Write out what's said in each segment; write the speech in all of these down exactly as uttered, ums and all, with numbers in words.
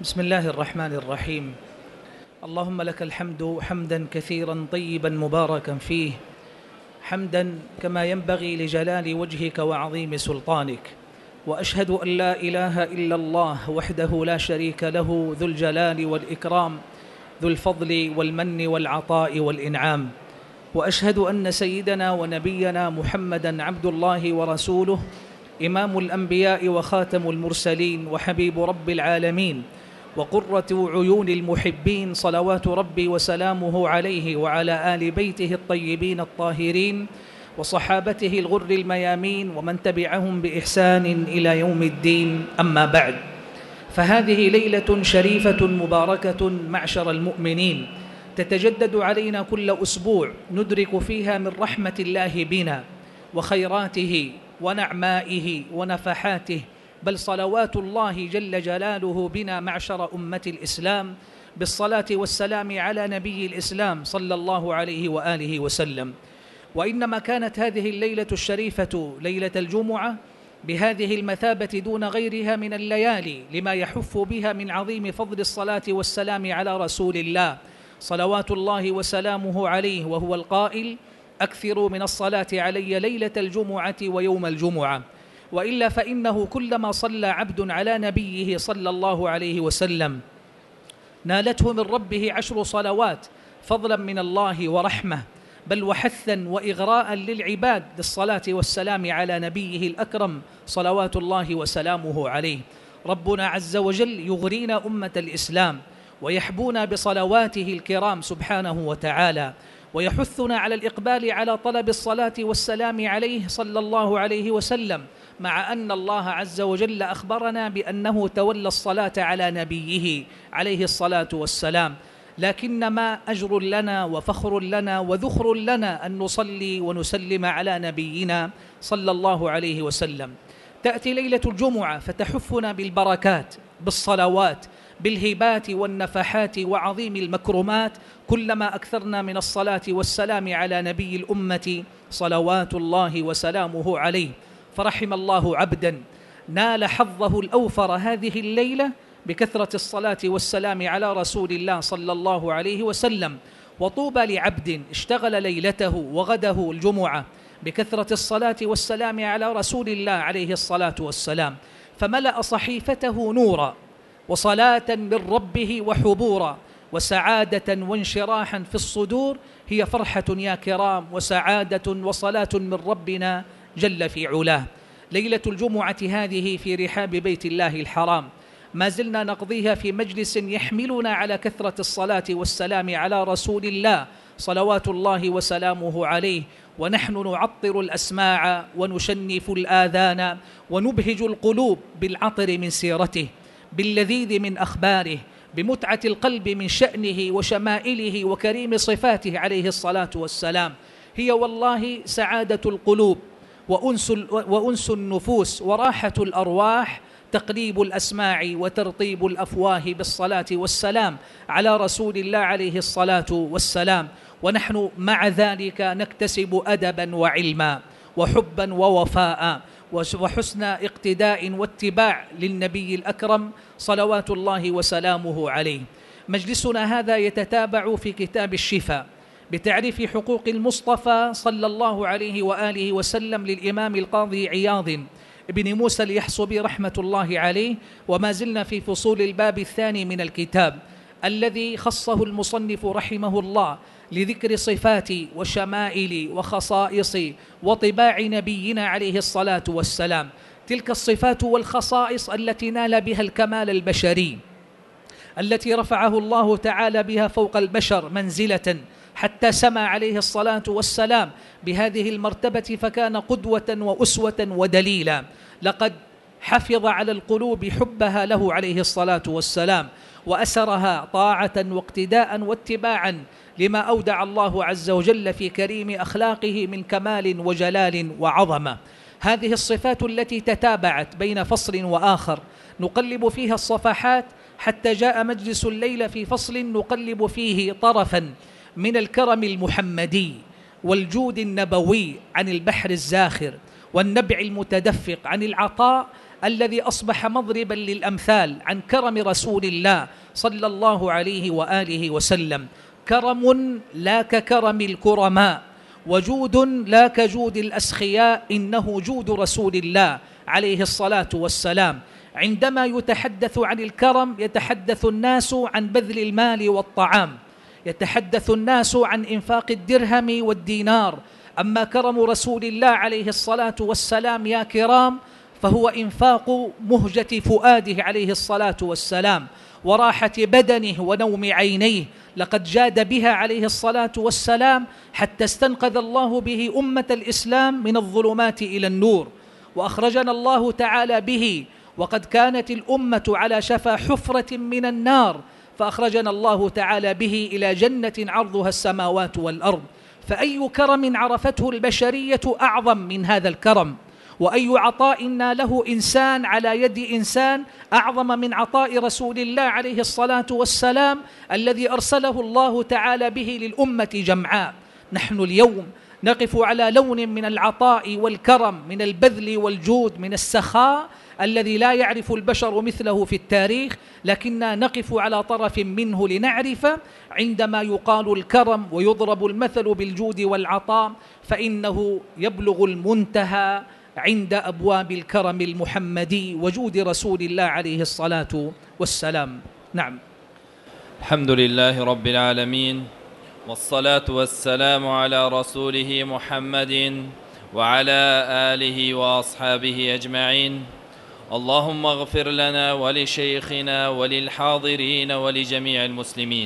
بسم الله الرحمن الرحيم. اللهم لك الحمد حمدا كثيرا طيبا مباركا فيه، حمدا كما ينبغي لجلال وجهك وعظيم سلطانك، وأشهد أن لا إله إلا الله وحده لا شريك له ذو الجلال والإكرام، ذو الفضل والمن والعطاء والإنعام، وأشهد أن سيدنا ونبينا محمدا عبد الله ورسوله، إمام الأنبياء وخاتم المرسلين وحبيب رب العالمين وقرة عيون المحبين، صلوات ربي وسلامه عليه وعلى آل بيته الطيبين الطاهرين وصحابته الغر الميامين ومن تبعهم بإحسان إلى يوم الدين. أما بعد، فهذه ليلة شريفة مباركة معشر المؤمنين، تتجدد علينا كل أسبوع، ندرك فيها من رحمة الله بنا وخيراته ونعمائه ونفحاته، بل صلوات الله جل جلاله بنا معشر أمة الإسلام، بالصلاة والسلام على نبي الإسلام صلى الله عليه وآله وسلم. وإنما كانت هذه الليلة الشريفة ليلة الجمعة بهذه المثابة دون غيرها من الليالي، لما يحف بها من عظيم فضل الصلاة والسلام على رسول الله صلوات الله وسلامه عليه، وهو القائل: أكثروا من الصلاة علي ليلة الجمعة ويوم الجمعة. وإلا فإنه كلما صلى عبد على نبيه صلى الله عليه وسلم نالته من ربه عشر صلوات، فضلا من الله ورحمة، بل وحثا وإغراء للعباد للصلاة والسلام على نبيه الأكرم صلوات الله وسلامه عليه. ربنا عز وجل يغرينا أمة الإسلام ويحبونا بصلواته الكرام سبحانه وتعالى، ويحثنا على الإقبال على طلب الصلاة والسلام عليه صلى الله عليه وسلم، مع أن الله عز وجل أخبرنا بأنه تولى الصلاة على نبيه عليه الصلاة والسلام، لكنما أجر لنا وفخر لنا وذخر لنا أن نصلي ونسلم على نبينا صلى الله عليه وسلم. تأتي ليلة الجمعة فتحفنا بالبركات، بالصلوات، بالهبات والنفحات وعظيم المكرمات، كلما أكثرنا من الصلاة والسلام على نبي الأمة صلوات الله وسلامه عليه. فرحم الله عبدا نال حظه الأوفر هذه الليلة بكثرة الصلاة والسلام على رسول الله صلى الله عليه وسلم، وطوبى لعبد اشتغل ليلته وغده الجمعة بكثرة الصلاة والسلام على رسول الله عليه الصلاة والسلام، فملأ صحيفته نورا وصلاة من ربه وحبورا وسعادة وانشراحا في الصدور. هي فرحة يا كرام وسعادة وصلاة من ربنا جل في علاه. ليلة الجمعة هذه في رحاب بيت الله الحرام ما زلنا نقضيها في مجلس يحملنا على كثرة الصلاة والسلام على رسول الله صلوات الله وسلامه عليه، ونحن نعطر الأسماع ونشنف الآذان ونبهج القلوب بالعطر من سيرته، باللذيذ من أخباره، بمتعة القلب من شأنه وشمائله وكريم صفاته عليه الصلاة والسلام. هي والله سعادة القلوب وأنس, وأنس النفوس وراحة الأرواح، تقليب الأسماع وترطيب الأفواه بالصلاة والسلام على رسول الله عليه الصلاة والسلام، ونحن مع ذلك نكتسب أدبا وعلما وحبا ووفاء وحسن اقتداء واتباع للنبي الأكرم صلوات الله وسلامه عليه. مجلسنا هذا يتتابع في كتاب الشفاء بتعريف حقوق المصطفى صلى الله عليه وآله وسلم للإمام القاضي عياض ابن موسى اليحصبي رحمة الله عليه، وما زلنا في فصول الباب الثاني من الكتاب الذي خصه المصنف رحمه الله لذكر صفات وشمائل وخصائص وطباع نبينا عليه الصلاة والسلام، تلك الصفات والخصائص التي نال بها الكمال البشري، التي رفعه الله تعالى بها فوق البشر منزلة، حتى سمى عليه الصلاة والسلام بهذه المرتبة فكان قدوة وأسوة ودليلا. لقد حفظ على القلوب حبها له عليه الصلاة والسلام، وأسرها طاعة واقتداء واتباعا لما أودع الله عز وجل في كريم أخلاقه من كمال وجلال وعظمة. هذه الصفات التي تتابعت بين فصل وآخر نقلب فيها الصفحات، حتى جاء مجلس الليلة في فصل نقلب فيه طرفا من الكرم المحمدي والجود النبوي عن البحر الزاخر والنبع المتدفق، عن العطاء الذي أصبح مضربا للأمثال عن كرم رسول الله صلى الله عليه وآله وسلم. كرم لا ككرم الكرماء، وجود لا كجود الأسخياء، إنه جود رسول الله عليه الصلاة والسلام. عندما يتحدث عن الكرم يتحدث الناس عن بذل المال والطعام، يتحدث الناس عن إنفاق الدرهم والدينار. أما كرم رسول الله عليه الصلاة والسلام يا كرام فهو إنفاق مهجة فؤاده عليه الصلاة والسلام وراحة بدنه ونوم عينيه. لقد جاد بها عليه الصلاة والسلام حتى استنقذ الله به أمة الإسلام من الظلمات إلى النور، وأخرجنا الله تعالى به، وقد كانت الأمة على شفا حفرة من النار فأخرجنا الله تعالى به إلى جنة عرضها السماوات والأرض. فأي كرم عرفته البشرية أعظم من هذا الكرم؟ وأي عطاء ناله إنسان على يد إنسان أعظم من عطاء رسول الله عليه الصلاة والسلام الذي أرسله الله تعالى به للأمة جمعاء؟ نحن اليوم نقف على لون من العطاء والكرم، من البذل والجود، من السخاء الذي لا يعرف البشر مثله في التاريخ، لكننا نقف على طرف منه لنعرف عندما يقال الكرم ويضرب المثل بالجود والعطاء فإنه يبلغ المنتهى عند أبواب الكرم المحمدي وجود رسول الله عليه الصلاة والسلام. نعم. الحمد لله رب العالمين، والصلاة والسلام على رسوله محمد وعلى آله وأصحابه أجمعين. اللهم اغفر لنا ولشيخنا وللحاضرين ولجميع المسلمين.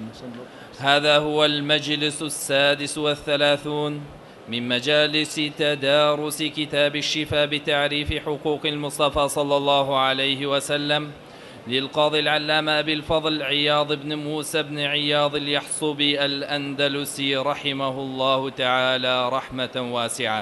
هذا هو المجلس السادس والثلاثون من مجالس تدارس كتاب الشفاء بتعريف حقوق المصطفى صلى الله عليه وسلم للقاضي العلامة أبي الفضل عياض بن موسى بن عياض اليحصبي الأندلسي رحمه الله تعالى رحمة واسعة.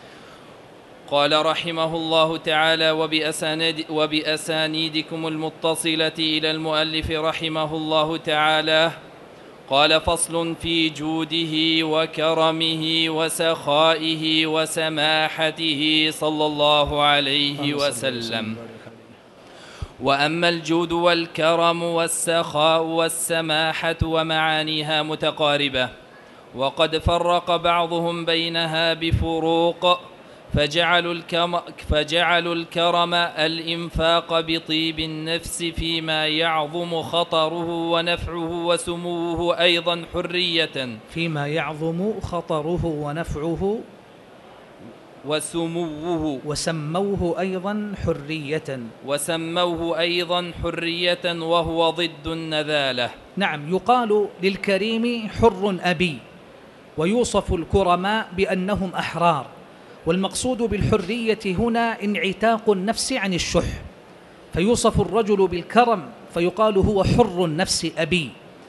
قال رحمه الله تعالى: وبأسانيد وبأسانيدكم المتصلة إلى المؤلف رحمه الله تعالى قال: فصل في جوده وكرمه وسخائه وسماحته صلى الله عليه وسلم. وأما الجود والكرم والسخاء والسماحة ومعانيها متقاربة، وقد فرق بعضهم بينها بفروق، فجعلوا الكرم, فجعلوا الكرم الإنفاق بطيب النفس فيما يعظم خطره ونفعه، وسموه أيضا حرية فيما يعظم خطره ونفعه وسموه وسموه أيضا حرية وسموه أيضا حرية وهو ضد النذالة. نعم، يقال للكريم حر أبي، ويوصف الكرماء بأنهم أحرار. والمقصود بالحرية هنا انعتاق النفس عن الشح، فيوصف الرجل بالكرم فيقال هو حر النفس أبي.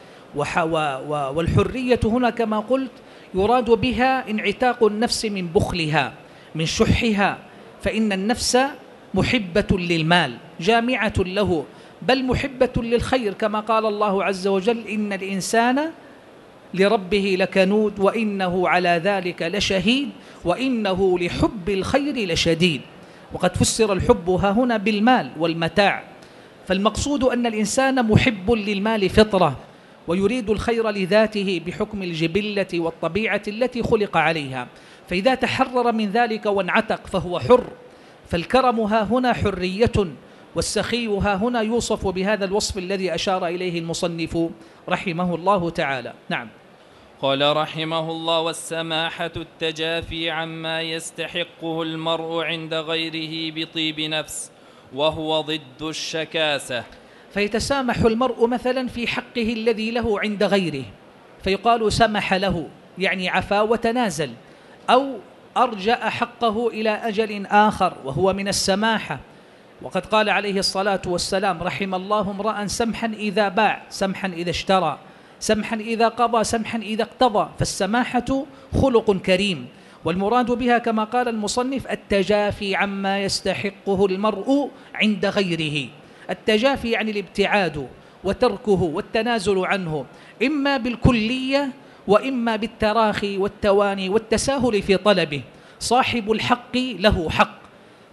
والحرية هنا كما قلت يراد بها انعتاق النفس من بخلها من شحها، فإن النفس محبة للمال جامعة له، بل محبة للخير كما قال الله عز وجل: إن الإنسان لربه لكنود وإنه على ذلك لشهيد وإنه لحب الخير لشديد. وقد فسر الحب ها هنا بالمال والمتاع، فالمقصود أن الإنسان محب للمال فطرة، ويريد الخير لذاته بحكم الجبلة والطبيعة التي خلق عليها، فإذا تحرر من ذلك وانعتق فهو حر. فالكرم ها هنا حرية، والسخي ها هنا يوصف بهذا الوصف الذي أشار إليه المصنف رحمه الله تعالى. نعم. قال رحمه الله: والسماحة التجافي عما يستحقه المرء عند غيره بطيب نفس، وهو ضد الشكاسة. فيتسامح المرء مثلا في حقه الذي له عند غيره فيقال سمح له، يعني عفا وتنازل، أو أرجأ حقه إلى أجل آخر وهو من السماحة. وقد قال عليه الصلاة والسلام: رحم الله امرأ سمحا إذا باع، سمحا إذا اشترى، سمحا إذا قضى، سمحا إذا اقتضى. فالسماحة خلق كريم، والمراد بها كما قال المصنف التجافي عما يستحقه المرء عند غيره. التجافي يعني الابتعاد وتركه والتنازل عنه، إما بالكلية وإما بالتراخي والتواني والتساهل في طلبه. صاحب الحق له حق،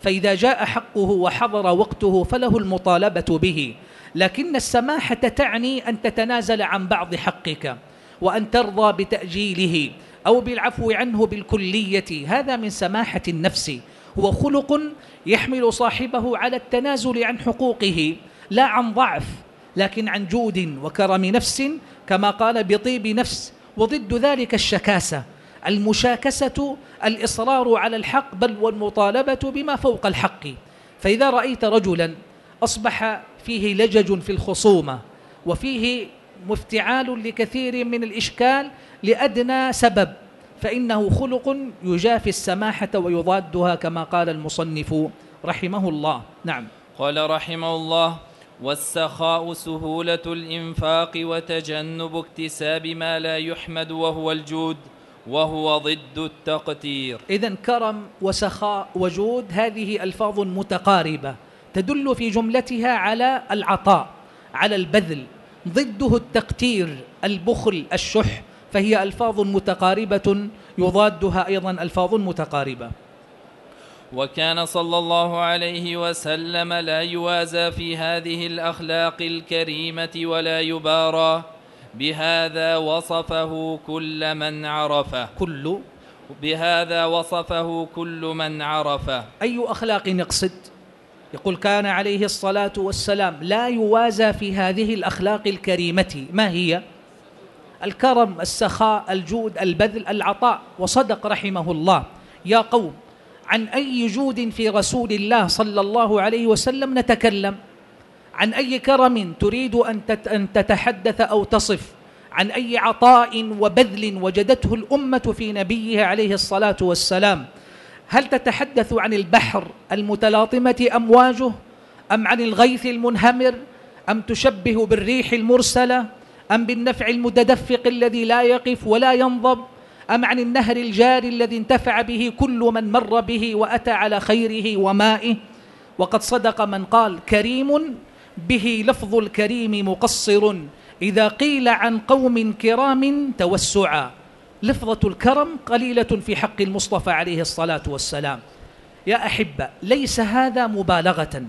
فإذا جاء حقه وحضر وقته فله المطالبة به، لكن السماحة تعني أن تتنازل عن بعض حقك وأن ترضى بتأجيله أو بالعفو عنه بالكلية. هذا من سماحة النفس، هو خلق يحمل صاحبه على التنازل عن حقوقه، لا عن ضعف لكن عن جود وكرم نفس كما قال بطيب نفس. وضد ذلك الشكاسة، المشاكسة الإصرار على الحق بل والمطالبة بما فوق الحق. فإذا رأيت رجلا أصبح فيه لجج في الخصومة وفيه مفتعال لكثير من الإشكال لأدنى سبب، فإنه خلق يجافي السماحة ويضادها كما قال المصنف رحمه الله. نعم. قال رحمه الله: والسخاء سهولة الإنفاق وتجنب اكتساب ما لا يحمد وهو الجود، وهو ضد التقتير. إذن كرم وسخاء وجود هذه ألفاظ متقاربة تدل في جملتها على العطاء، على البذل. ضده التقتير، البخل، الشح، فهي ألفاظ متقاربة يضادها أيضا ألفاظ متقاربة. وكان صلى الله عليه وسلم لا يوازى في هذه الأخلاق الكريمة ولا يبارى، بهذا وصفه كل من عرفه. كل بهذا وصفه كل من عرفه. أي أخلاق نقصد؟ يقول كان عليه الصلاة والسلام لا يوازى في هذه الأخلاق الكريمة. ما هي؟ الكرم، السخاء، الجود، البذل، العطاء. وصدق رحمه الله. يا قوم، عن أي جود في رسول الله صلى الله عليه وسلم نتكلم؟ عن أي كرم تريد أن تتحدث أو تصف؟ عن أي عطاء وبذل وجدته الأمة في نبيه عليه الصلاة والسلام؟ هل تتحدث عن البحر المتلاطمة أمواجه، أم عن الغيث المنهمر، أم تشبه بالريح المرسلة، أم بالنفع المتدفق الذي لا يقف ولا ينضب، أم عن النهر الجاري الذي انتفع به كل من مر به وأتى على خيره ومائه؟ وقد صدق من قال: كريم به لفظ الكريم مقصر، إذا قيل عن قوم كرام توسعا. لفظة الكرم قليلة في حق المصطفى عليه الصلاة والسلام. يا أحبة، ليس هذا مبالغة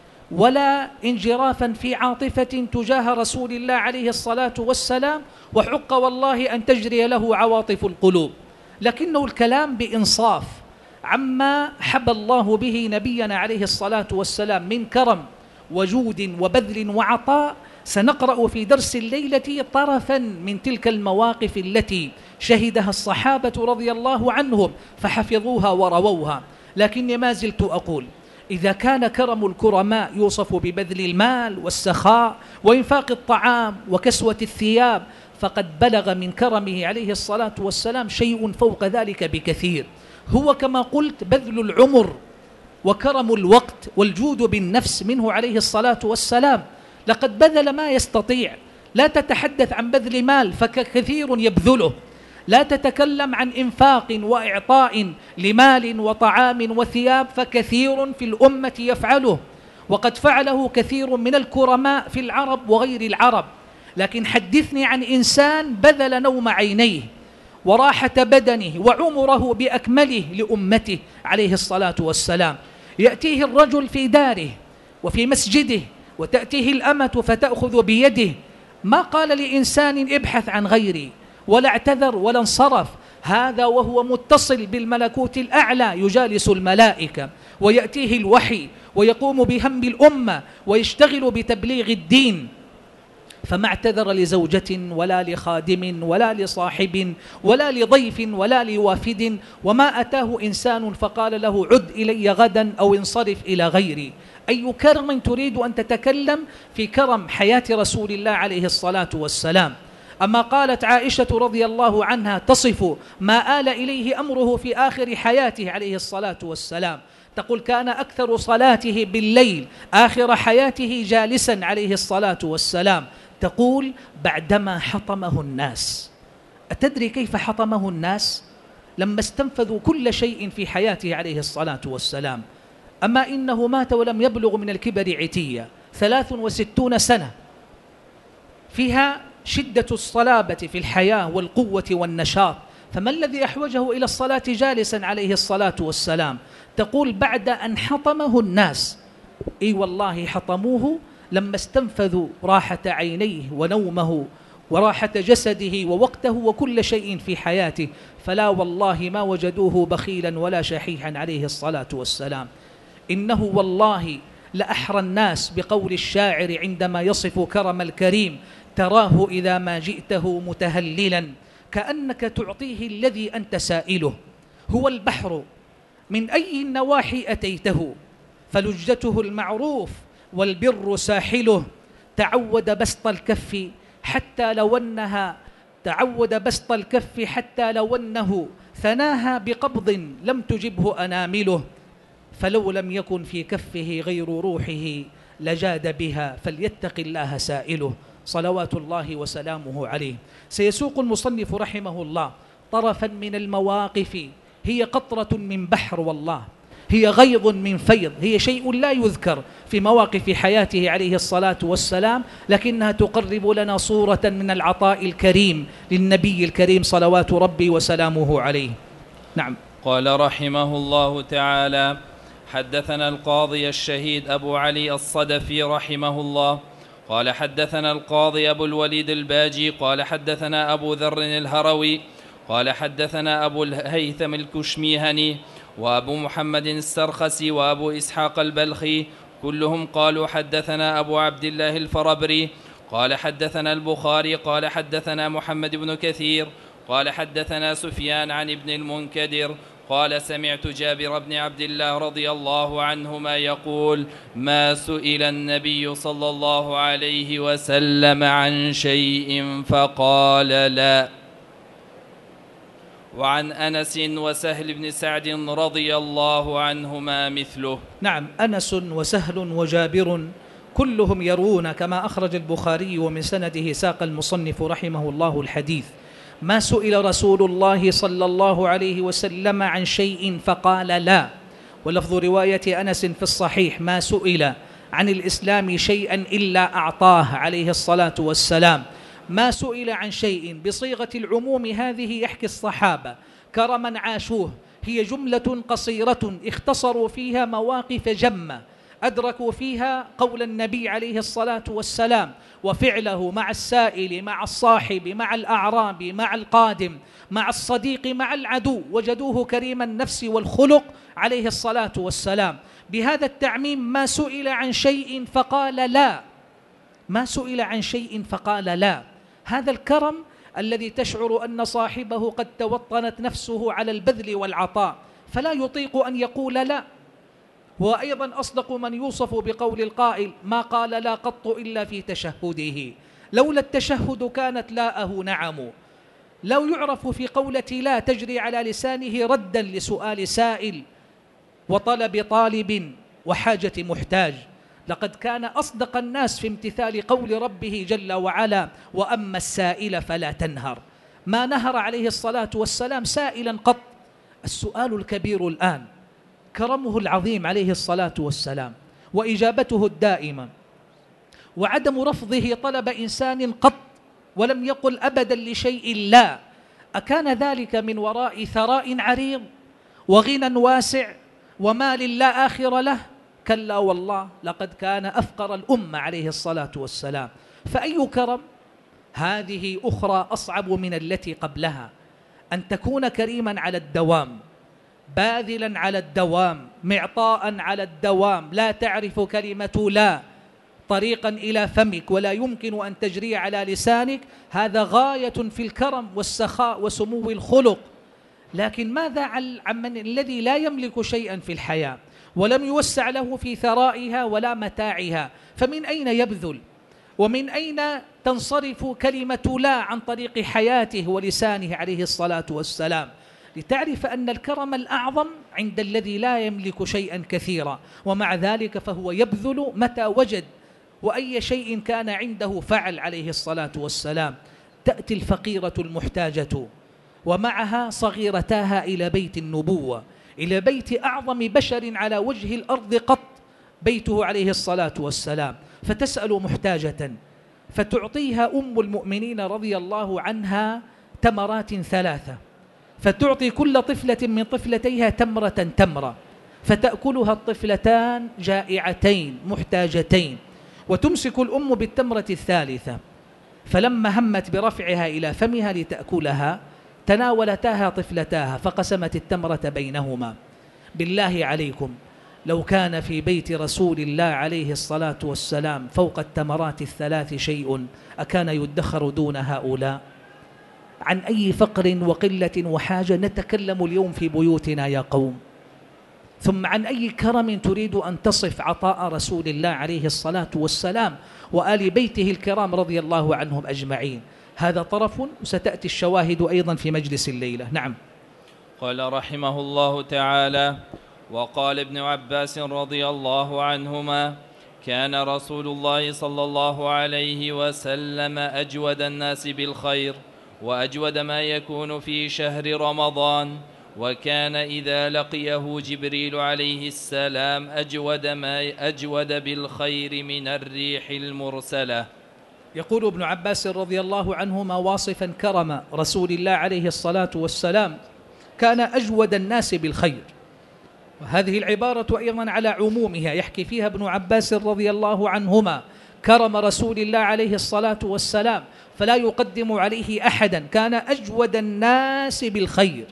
ولا انجرافا في عاطفة تجاه رسول الله عليه الصلاة والسلام، وحق والله أن تجري له عواطف القلوب، لكنه الكلام بإنصاف عما حب الله به نبينا عليه الصلاة والسلام من كرم وجود وبذل وعطاء. سنقرأ في درس الليلة طرفا من تلك المواقف التي شهدها الصحابة رضي الله عنهم فحفظوها ورووها. لكني ما زلت أقول: إذا كان كرم الكرماء يوصف ببذل المال والسخاء وإنفاق الطعام وكسوة الثياب، فقد بلغ من كرمه عليه الصلاة والسلام شيء فوق ذلك بكثير، هو كما قلت بذل العمر وكرم الوقت والجود بالنفس منه عليه الصلاة والسلام. لقد بذل ما يستطيع. لا تتحدث عن بذل مال فكثير يبذله، لا تتكلم عن إنفاق وإعطاء لمال وطعام وثياب فكثير في الأمة يفعله، وقد فعله كثير من الكرماء في العرب وغير العرب. لكن حدثني عن إنسان بذل نوم عينيه وراحة بدنه وعمره بأكمله لأمته عليه الصلاة والسلام. يأتيه الرجل في داره وفي مسجده وتأتيه الأمة فتأخذ بيده، ما قال لإنسان ابحث عن غيري ولا اعتذر ولا انصرف، هذا وهو متصل بالملكوت الأعلى يجالس الملائكة ويأتيه الوحي ويقوم بهم الأمة ويشتغل بتبليغ الدين، فما اعتذر لزوجة ولا لخادم ولا لصاحب ولا لضيف ولا لوافد، وما أتاه إنسان فقال له عد إلي غدا أو انصرف إلى غيري. أي كرم تريد أن تتكلم في كرم حياة رسول الله عليه الصلاة والسلام؟ أما قالت عائشة رضي الله عنها تصف ما آل إليه أمره في آخر حياته عليه الصلاة والسلام، تقول: كان أكثر صلاته بالليل آخر حياته جالسا عليه الصلاة والسلام. تقول: بعدما حطمه الناس. أتدري كيف حطمه الناس؟ لما استنفذوا كل شيء في حياته عليه الصلاة والسلام. أما إنه مات ولم يبلغ من الكبر عتية، ثلاث وستون سنة فيها شدة الصلابة في الحياة والقوة والنشاط، فما الذي أحوجه إلى الصلاة جالسا عليه الصلاة والسلام؟ تقول بعد أن حطمه الناس. إي والله حطموه لما استنفذوا راحة عينيه ونومه وراحة جسده ووقته وكل شيء في حياته، فلا والله ما وجدوه بخيلا ولا شحيحا عليه الصلاة والسلام. إنه والله لأحرى الناس بقول الشاعر عندما يصف كرم الكريم: تراه إذا ما جئته متهللا كأنك تعطيه الذي أنت سائله. هو البحر من أي النواحي أتيته، فلجته المعروف والبر ساحله. تعود بسط الكف حتى لو أنها تعود بسط الكف حتى لو أنه ثناها بقبض لم تجبه أنامله. فلو لم يكن في كفه غير روحه لجاد بها، فليتق الله سائله، صلوات الله وسلامه عليه. سيسوق المصنف رحمه الله طرفا من المواقف هي قطرة من بحر، والله هي غيض من فيض، هي شيء لا يذكر في مواقف حياته عليه الصلاة والسلام، لكنها تقرب لنا صورة من العطاء الكريم للنبي الكريم صلوات ربي وسلامه عليه. نعم. قال رحمه الله تعالى: حدثنا القاضي الشهيد أبو علي الصدفي رحمه الله قال حدثنا القاضي أبو الوليد الباجي قال حدثنا أبو ذر الهروي قال حدثنا أبو الهيثم الكشميهني وأبو محمد السرخسي وأبو إسحاق البلخي، كلهم قالوا حدثنا أبو عبد الله الفربري قال حدثنا البخاري قال حدثنا محمد بن كثير قال حدثنا سفيان عن ابن المنكدر قال سمعت جابر بن عبد الله رضي الله عنهما يقول: ما سئل النبي صلى الله عليه وسلم عن شيء فقال لا. وعن أنس وسهل بن سعد رضي الله عنهما مثله. نعم، أنس وسهل وجابر كلهم يروون كما أخرج البخاري ومن سنده ساق المصنف رحمه الله الحديث: ما سئل رسول الله صلى الله عليه وسلم عن شيء فقال لا. ولفظ رواية أنس في الصحيح: ما سئل عن الإسلام شيئا إلا أعطاه عليه الصلاة والسلام. ما سئل عن شيء بصيغة العموم هذه يحكي الصحابة كرما عاشوه، هي جملة قصيرة اختصروا فيها مواقف جمة أدركوا فيها قول النبي عليه الصلاة والسلام وفعله مع السائل مع الصاحب مع الأعراب مع القادم مع الصديق مع العدو، وجدوه كريم النفس والخلق عليه الصلاة والسلام. بهذا التعميم: ما سئل عن شيء فقال لا، ما سئل عن شيء فقال لا. هذا الكرم الذي تشعر أن صاحبه قد توطنت نفسه على البذل والعطاء فلا يطيق أن يقول لا. هو أيضا أصدق من يوصف بقول القائل: ما قال لا قط إلا في تشهده، لولا التشهد كانت لاءه نعم. لو يعرف في قولة لا تجري على لسانه ردا لسؤال سائل وطلب طالب وحاجة محتاج، لقد كان أصدق الناس في امتثال قول ربه جل وعلا: وأما السائل فلا تنهر. ما نهر عليه الصلاة والسلام سائلا قط. السؤال الكبير الآن كرمه العظيم عليه الصلاة والسلام وإجابته الدائمة وعدم رفضه طلب إنسان قط ولم يقل أبدا لشيء لا. أكان ذلك من وراء ثراء عريض وغنى واسع ومال لا آخر له؟ كلا والله، لقد كان أفقر الأمة عليه الصلاة والسلام. فأي كرم؟ هذه أخرى أصعب من التي قبلها، أن تكون كريما على الدوام، باذلا على الدوام، معطاء على الدوام، لا تعرف كلمة لا طريقا إلى فمك ولا يمكن أن تجري على لسانك. هذا غاية في الكرم والسخاء وسمو الخلق. لكن ماذا عن من الذي لا يملك شيئا في الحياة ولم يوسع له في ثرائها ولا متاعها؟ فمن أين يبذل؟ ومن أين تنصرف كلمة لا عن طريق حياته ولسانه عليه الصلاة والسلام؟ لتعرف أن الكرم الأعظم عند الذي لا يملك شيئا كثيرا، ومع ذلك فهو يبذل متى وجد، وأي شيء كان عنده فعل عليه الصلاة والسلام. تأتي الفقيرة المحتاجة ومعها صغيرتاها إلى بيت النبوة، إلى بيت أعظم بشر على وجه الأرض قط، بيته عليه الصلاة والسلام، فتسأل محتاجة فتعطيها أم المؤمنين رضي الله عنها تمرات ثلاثة، فتعطي كل طفلة من طفلتيها تمرة تمرة، فتأكلها الطفلتان جائعتين محتاجتين، وتمسك الأم بالتمرة الثالثة، فلما همت برفعها إلى فمها لتأكلها تناولتاها طفلتاها فقسمت التمرة بينهما. بالله عليكم لو كان في بيت رسول الله عليه الصلاة والسلام فوق التمرات الثلاث شيء أكان يدخر دون هؤلاء؟ عن أي فقر وقلة وحاجة نتكلم اليوم في بيوتنا يا قوم؟ ثم عن أي كرم تريد أن تصف عطاء رسول الله عليه الصلاة والسلام وآل بيته الكرام رضي الله عنهم أجمعين؟ هذا طرف، وستأتي الشواهد أيضا في مجلس الليلة. نعم. قال رحمه الله تعالى: وقال ابن عباس رضي الله عنهما: كان رسول الله صلى الله عليه وسلم أجود الناس بالخير، وأجود ما يكون في شهر رمضان، وكان إذا لقيه جبريل عليه السلام أجود ما أجود بالخير من الريح المرسلة. يقول ابن عباس رضي الله عنهما واصفا كرم رسول الله عليه الصلاة والسلام: كان أجود الناس بالخير. وهذه العبارة أيضا على عمومها، يحكي فيها ابن عباس رضي الله عنهما كرم رسول الله عليه الصلاة والسلام فلا يقدم عليه أحدا، كان أجود الناس بالخير،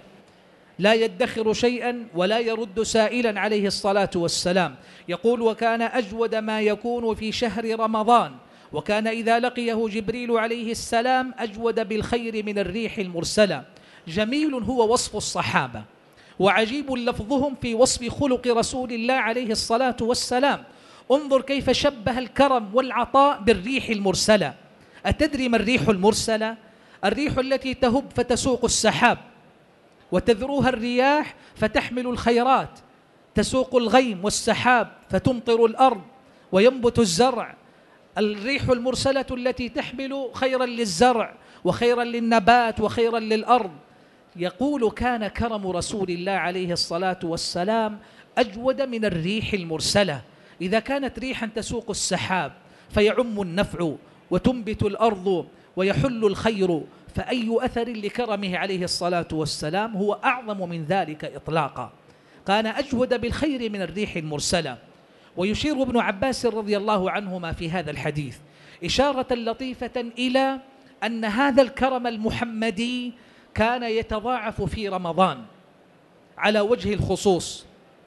لا يدخر شيئا ولا يرد سائلا عليه الصلاة والسلام. يقول: وكان أجود ما يكون في شهر رمضان، وكان إذا لقيه جبريل عليه السلام أجود بالخير من الريح المرسلة. جميل هو وصف الصحابة، وعجيب لفظهم في وصف خلق رسول الله عليه الصلاة والسلام. انظر كيف شبه الكرم والعطاء بالريح المرسلة. أتدري ما الريح المرسلة؟ الريح التي تهب فتسوق السحاب، وتذروها الرياح فتحمل الخيرات، تسوق الغيم والسحاب فتمطر الأرض وينبت الزرع. الريح المرسلة التي تحمل خيرا للزرع وخيرا للنبات وخيرا للأرض. يقول: كان كرم رسول الله عليه الصلاة والسلام أجود من الريح المرسلة. إذا كانت ريحا تسوق السحاب فيعم النفع وتنبت الأرض ويحل الخير، فأي أثر لكرمه عليه الصلاة والسلام هو أعظم من ذلك إطلاقا. كان أجود بالخير من الريح المرسلة. ويشير ابن عباس رضي الله عنهما في هذا الحديث إشارة لطيفة إلى أن هذا الكرم المحمدي كان يتضاعف في رمضان على وجه الخصوص،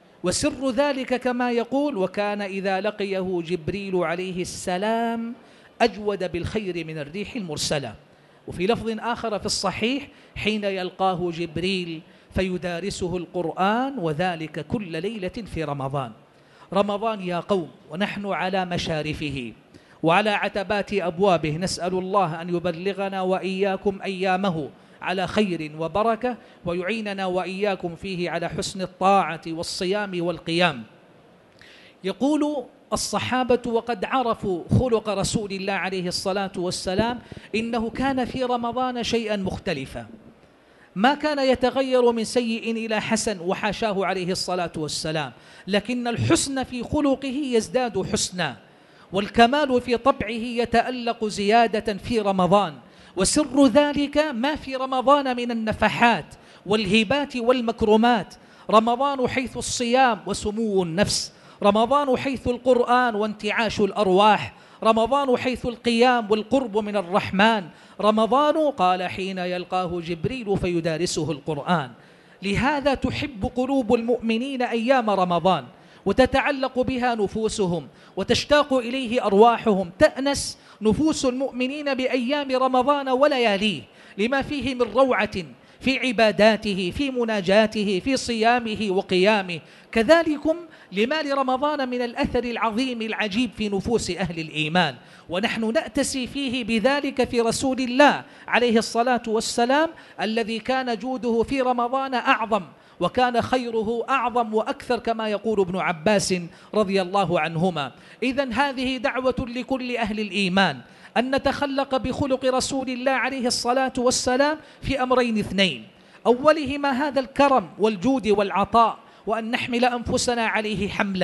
وسر ذلك كما يقول: وكان إذا لقيه جبريل عليه السلام أجود بالخير من الريح المرسلة. وفي لفظ آخر في الصحيح: حين يلقاه جبريل فيدارسه القرآن، وذلك كل ليلة في رمضان. رمضان يا قوم، ونحن على مشارفه وعلى عتبات أبوابه، نسأل الله أن يبلغنا وإياكم أيامه على خير وبركة، ويعيننا وإياكم فيه على حسن الطاعة والصيام والقيام. يقول الصحابة وقد عرفوا خلق رسول الله عليه الصلاة والسلام إنه كان في رمضان شيئا مختلفا، ما كان يتغير من سيء إلى حسن وحاشاه عليه الصلاة والسلام، لكن الحسن في خلقه يزداد حسنا، والكمال في طبعه يتألق زيادة في رمضان. وسر ذلك ما في رمضان من النفحات والهبات والمكرمات. رمضان حيث الصيام وسمو النفس، رمضان حيث القرآن وانتعاش الأرواح، رمضان حيث القيام والقرب من الرحمن. رمضان قال حين يلقاه جبريل فيدارسه القرآن. لهذا تحب قلوب المؤمنين أيام رمضان، وتتعلق بها نفوسهم، وتشتاق إليه أرواحهم. تأنس نفوس المؤمنين بأيام رمضان ولياليه لما فيه من روعة في عباداته، في مناجاته، في صيامه وقيامه. كذلكم لما لرمضان من الأثر العظيم العجيب في نفوس أهل الإيمان، ونحن نأتسي فيه بذلك في رسول الله عليه الصلاة والسلام، الذي كان جوده في رمضان أعظم، وكان خيره أعظم وأكثر كما يقول ابن عباس رضي الله عنهما. إذن هذه دعوة لكل أهل الإيمان أن نتخلق بخلق رسول الله عليه الصلاة والسلام في أمرين اثنين: أولهما هذا الكرم والجود والعطاء، وأن نحمل أنفسنا عليه حملا،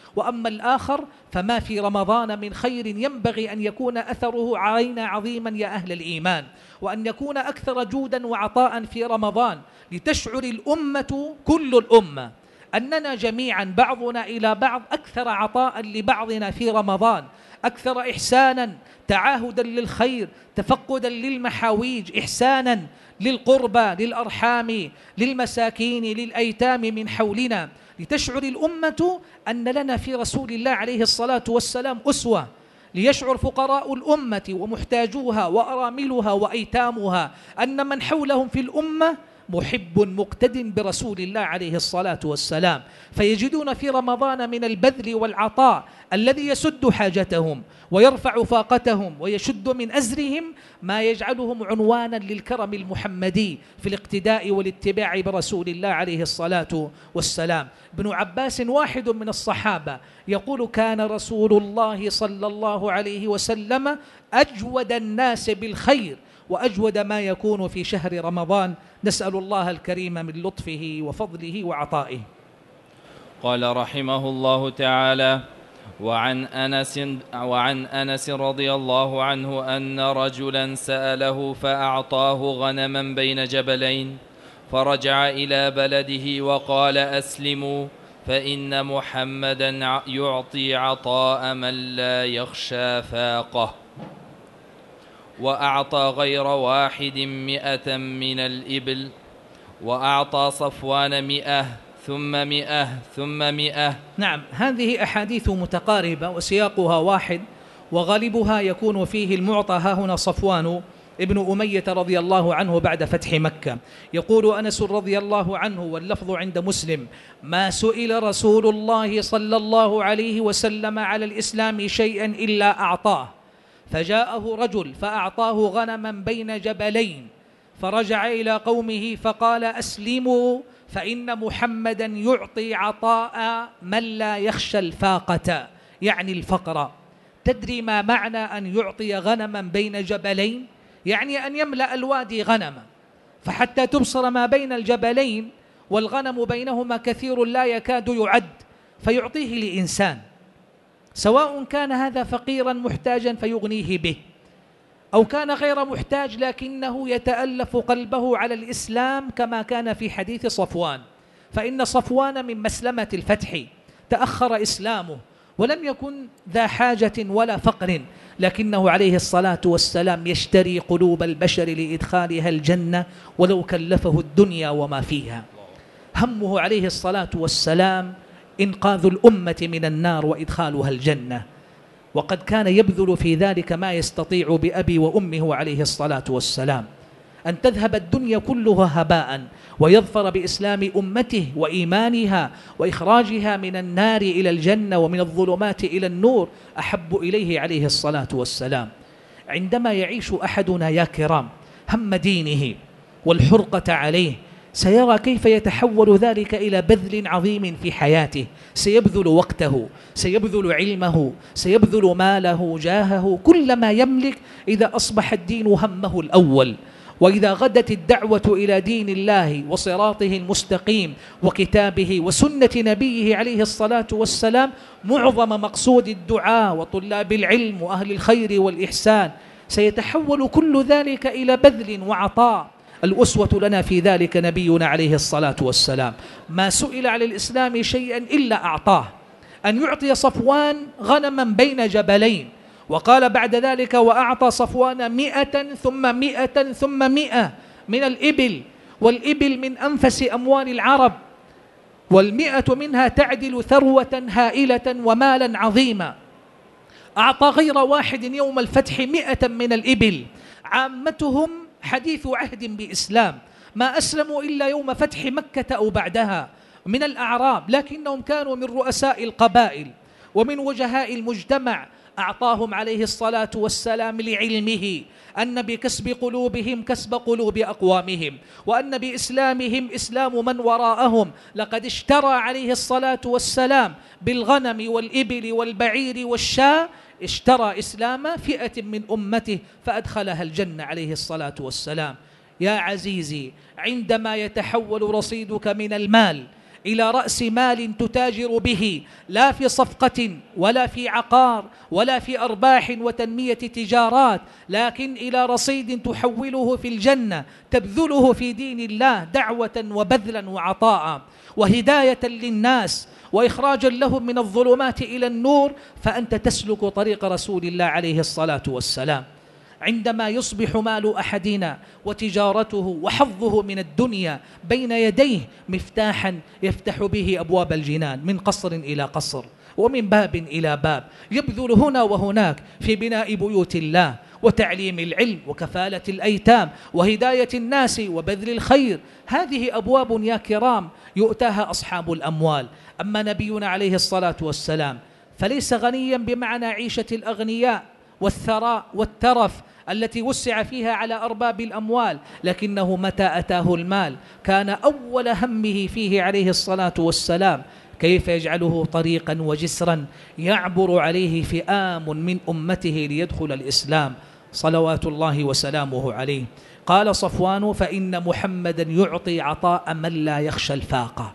وأما الآخر فما في رمضان من خير ينبغي أن يكون أثره علينا عظيما يا أهل الإيمان، وأن يكون أكثر جودا وعطاء في رمضان، لتشعر الأمة كل الأمة أننا جميعا بعضنا إلى بعض أكثر عطاء لبعضنا في رمضان، أكثر إحسانا، تعاهدا للخير، تفقدا للمحاويج، إحسانا للقربى، للأرحام، للمساكين، للأيتام من حولنا، لتشعر الأمة أن لنا في رسول الله عليه الصلاة والسلام أسوة، ليشعر فقراء الأمة ومحتاجوها وأراملها وأيتامها أن من حولهم في الأمة محب مقتد برسول الله عليه الصلاة والسلام، فيجدون في رمضان من البذل والعطاء الذي يسد حاجتهم ويرفع فاقتهم ويشد من أزرهم ما يجعلهم عنوانا للكرم المحمدي في الاقتداء والاتباع برسول الله عليه الصلاة والسلام. ابن عباس واحد من الصحابة يقول: كان رسول الله صلى الله عليه وسلم أجود الناس بالخير وأجود ما يكون في شهر رمضان. نسأل الله الكريم من لطفه وفضله وعطائه. قال رحمه الله تعالى: وعن أنس, وعن أنس رضي الله عنه أن رجلا سأله فأعطاه غنما بين جبلين، فرجع إلى بلده وقال: أسلموا فإن محمدا يعطي عطاء من لا يخشى فاقه. وأعطى غير واحد مئة من الإبل، وأعطى صفوان مئة ثم مئة ثم مئة. نعم، هذه أحاديث متقاربة وسياقها واحد، وغالبها يكون فيه المعطى ها هنا صفوان ابن أمية رضي الله عنه بعد فتح مكة. يقول أنس رضي الله عنه واللفظ عند مسلم: ما سئل رسول الله صلى الله عليه وسلم على الإسلام شيئا إلا أعطاه، فجاءه رجل فأعطاه غنما بين جبلين، فرجع إلى قومه فقال: أسلموا فإن محمدا يعطي عطاء من لا يخشى الفاقة، يعني الفقر. تدري ما معنى أن يعطي غنما بين جبلين؟ يعني أن يملأ الوادي غنما، فحتى تبصر ما بين الجبلين والغنم بينهما كثير لا يكاد يعد، فيعطيه لإنسان، سواء كان هذا فقيرا محتاجا فيغنيه به، أو كان غير محتاج لكنه يتألف قلبه على الإسلام، كما كان في حديث صفوان. فإن صفوان من مسلمة الفتح تأخر إسلامه ولم يكن ذا حاجة ولا فقر، لكنه عليه الصلاة والسلام يشتري قلوب البشر لإدخالها الجنة ولو كلفه الدنيا وما فيها. همه عليه الصلاة والسلام إنقاذ الأمة من النار وإدخالها الجنة، وقد كان يبذل في ذلك ما يستطيع بأبي وأمه عليه الصلاة والسلام. أن تذهب الدنيا كلها هباء ويظفر بإسلام أمته وإيمانها وإخراجها من النار إلى الجنة ومن الظلمات إلى النور أحب إليه عليه الصلاة والسلام. عندما يعيش أحدنا يا كرام هم دينه والحرقة عليه، سيرى كيف يتحول ذلك إلى بذل عظيم في حياته، سيبذل وقته، سيبذل علمه، سيبذل ماله، جاهه، كل ما يملك إذا أصبح الدين همه الأول، وإذا غدت الدعوة إلى دين الله وصراطه المستقيم وكتابه وسنة نبيه عليه الصلاة والسلام معظم مقصود الدعاء وطلاب العلم وأهل الخير والإحسان، سيتحول كل ذلك إلى بذل وعطاء. الأسوة لنا في ذلك نبينا عليه الصلاة والسلام، ما سئل على الإسلام شيئا إلا أعطاه. أن يعطي صفوان غنما بين جبلين، وقال بعد ذلك: وأعطى صفوان مئة ثم مئة ثم مئة من الإبل، والإبل من أنفس أموال العرب، والمئة منها تعدل ثروة هائلة ومالا عظيما. أعطى غير واحد يوم الفتح مئة من الإبل، عامتهم حديث عهد بإسلام، ما أسلموا إلا يوم فتح مكة أو بعدها من الأعراب، لكنهم كانوا من رؤساء القبائل ومن وجهاء المجتمع. أعطاهم عليه الصلاة والسلام لعلمه أن بكسب قلوبهم كسب قلوب أقوامهم، وأن بإسلامهم إسلام من وراءهم. لقد اشترى عليه الصلاة والسلام بالغنم والإبل والبعير والشاة، اشترى إسلام فئة من أمته فأدخلها الجنة عليه الصلاة والسلام. يا عزيزي، عندما يتحول رصيدك من المال إلى رأس مال تتاجر به، لا في صفقة ولا في عقار ولا في أرباح وتنمية تجارات، لكن إلى رصيد تحوله في الجنة تبذله في دين الله دعوة وبذلا وعطاء وهداية للناس وإخراجا لهم من الظلمات إلى النور، فأنت تسلك طريق رسول الله عليه الصلاة والسلام. عندما يصبح مال أحدنا وتجارته وحظه من الدنيا بين يديه مفتاحا يفتح به أبواب الجنان من قصر إلى قصر ومن باب إلى باب، يبذل هنا وهناك في بناء بيوت الله وتعليم العلم وكفالة الأيتام وهداية الناس وبذل الخير، هذه أبواب يا كرام يؤتاها أصحاب الأموال. أما نبينا عليه الصلاة والسلام فليس غنيا بمعنى عيشة الأغنياء والثراء والترف التي وسع فيها على أرباب الأموال، لكنه متى أتاه المال كان أول همه فيه عليه الصلاة والسلام كيف يجعله طريقا وجسرا يعبر عليه فئام من أمته ليدخل الإسلام صلوات الله وسلامه عليه. قال صفوان: فإن محمدا يعطي عطاء من لا يخشى الفاقة.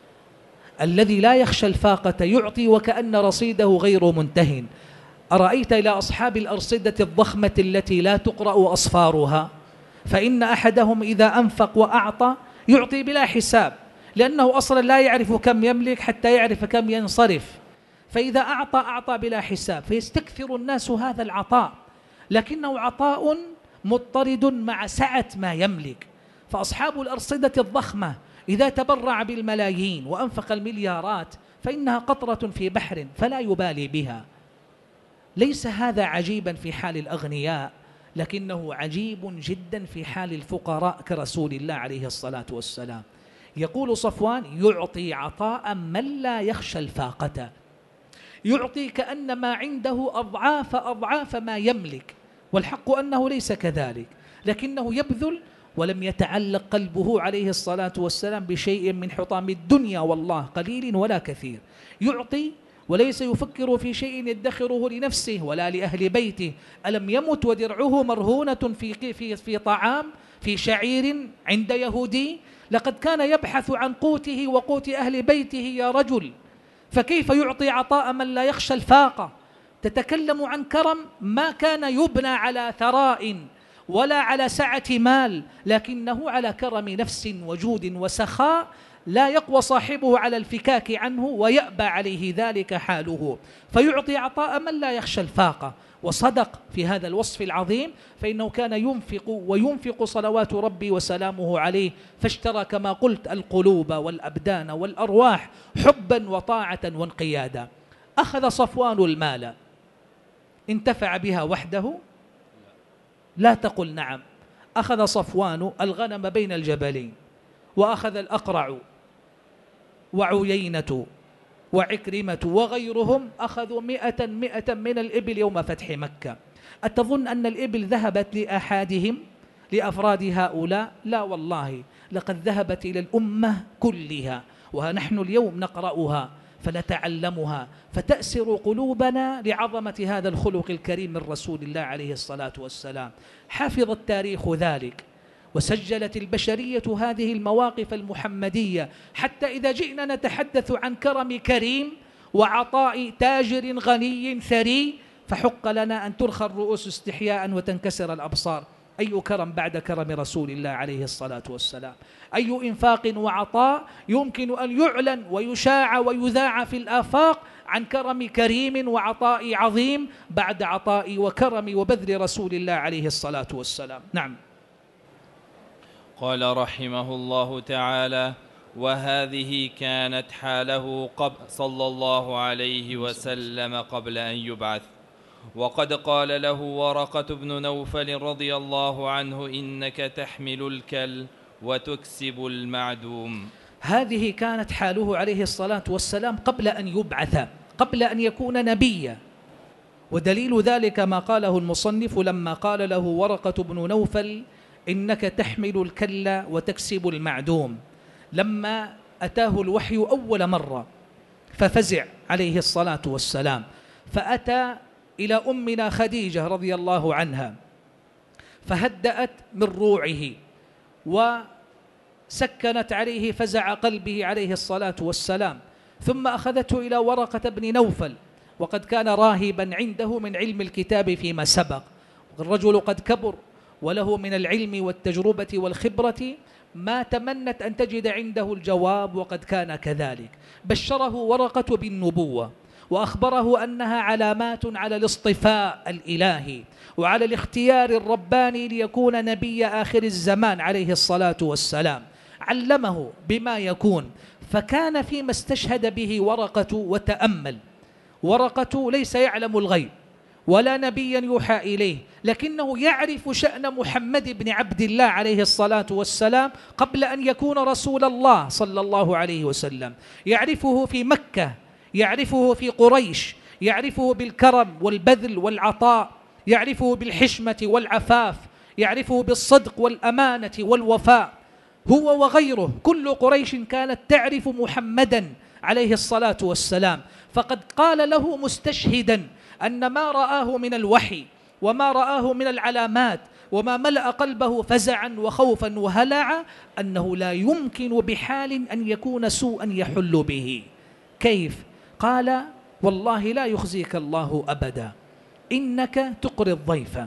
الذي لا يخشى الفاقة يعطي وكأن رصيده غير منتهٍ. أرأيت إلى أصحاب الأرصدة الضخمة التي لا تقرأ أصفارها، فإن أحدهم إذا أنفق وأعطى يعطي بلا حساب، لأنه أصلا لا يعرف كم يملك حتى يعرف كم ينصرف، فإذا أعطى أعطى بلا حساب، فيستكثر الناس هذا العطاء، لكنه عطاء مضطرد مع سعة ما يملك. فأصحاب الأرصدة الضخمة إذا تبرع بالملايين وأنفق المليارات فإنها قطرة في بحر فلا يبالي بها. ليس هذا عجيبا في حال الأغنياء، لكنه عجيب جدا في حال الفقراء كرسول الله عليه الصلاة والسلام. يقول صفوان: يعطي عطاء من لا يخشى الفاقة، يعطي كأن ما عنده أضعاف أضعاف ما يملك، والحق أنه ليس كذلك، لكنه يبذل ولم يتعلق قلبه عليه الصلاة والسلام بشيء من حطام الدنيا والله قليل ولا كثير. يعطي وليس يفكر في شيء يدخره لنفسه ولا لأهل بيته. ألم يمت ودرعه مرهونة في, في, في طعام في شعير عند يهودي؟ لقد كان يبحث عن قوته وقوت أهل بيته يا رجل، فكيف يعطي عطاء من لا يخشى الفاقة؟ تتكلم عن كرم ما كان يبنى على ثراء ولا على سعة مال، لكنه على كرم نفس وجود وسخاء لا يقوى صاحبه على الفكاك عنه ويأبى عليه ذلك حاله، فيعطي عطاء من لا يخشى الفاقة. وصدق في هذا الوصف العظيم، فإنه كان ينفق وينفق صلوات ربي وسلامه عليه، فاشترى كما قلت القلوب والأبدان والأرواح حبا وطاعة وانقيادا. أخذ صفوان المال، انتفع بها وحده؟ لا تقل نعم. أخذ صفوان الغنم بين الجبلين، وأخذ الأقرع وعيينة وعكرمة وغيرهم أخذوا مئة مئة من الإبل يوم فتح مكة. أتظن أن الإبل ذهبت لأحدهم لأفراد هؤلاء؟ لا والله، لقد ذهبت إلى الأمة كلها، ونحن اليوم نقرأها فنتعلمها فتأسر قلوبنا لعظمة هذا الخلق الكريم من رسول الله عليه الصلاة والسلام. حفظ التاريخ ذلك، وسجلت البشرية هذه المواقف المحمدية، حتى إذا جئنا نتحدث عن كرم كريم وعطاء تاجر غني ثري فحق لنا أن ترخى الرؤوس استحياء وتنكسر الأبصار. أي كرم بعد كرم رسول الله عليه الصلاة والسلام؟ أي إنفاق وعطاء يمكن أن يعلن ويشاع ويذاع في الآفاق عن كرم كريم وعطاء عظيم بعد عطاء وكرم وبذل رسول الله عليه الصلاة والسلام. نعم. قال رحمه الله تعالى: وهذه كانت حاله قبل صلى الله عليه وسلم قبل أن يبعث. وقد قال له ورقة بن نوفل رضي الله عنه: إنك تحمل الكل وتكسب المعدوم. هذه كانت حاله عليه الصلاة والسلام قبل أن يبعث، قبل أن يكون نبيا. ودليل ذلك ما قاله المصنف لما قال له ورقة بن نوفل: إنك تحمل الكل وتكسب المعدوم. لما أتاه الوحي أول مرة ففزع عليه الصلاة والسلام، فأتى إلى أمنا خديجة رضي الله عنها فهدأت من روعه سكنت عليه فزع قلبه عليه الصلاة والسلام، ثم أخذته إلى ورقة بن نوفل، وقد كان راهبا عنده من علم الكتاب فيما سبق. الرجل قد كبر وله من العلم والتجربة والخبرة ما تمنت أن تجد عنده الجواب، وقد كان كذلك. بشره ورقة بالنبوة وأخبره أنها علامات على الاصطفاء الإلهي وعلى الاختيار الرباني ليكون نبي آخر الزمان عليه الصلاة والسلام. علمه بما يكون، فكان فيما استشهد به ورقة وتأمل. ورقة ليس يعلم الغيب ولا نبيا يوحى إليه، لكنه يعرف شأن محمد بن عبد الله عليه الصلاة والسلام قبل أن يكون رسول الله صلى الله عليه وسلم. يعرفه في مكة، يعرفه في قريش، يعرفه بالكرم والبذل والعطاء، يعرفه بالحشمة والعفاف، يعرفه بالصدق والأمانة والوفاء. هو وغيره كل قريش كانت تعرف محمدا عليه الصلاة والسلام. فقد قال له مستشهدا أن ما رآه من الوحي وما رآه من العلامات وما ملأ قلبه فزعا وخوفا وهلعا أنه لا يمكن بحال أن يكون سوءا يحل به. كيف؟ قال: والله لا يخزيك الله أبدا، إنك تقري الضيف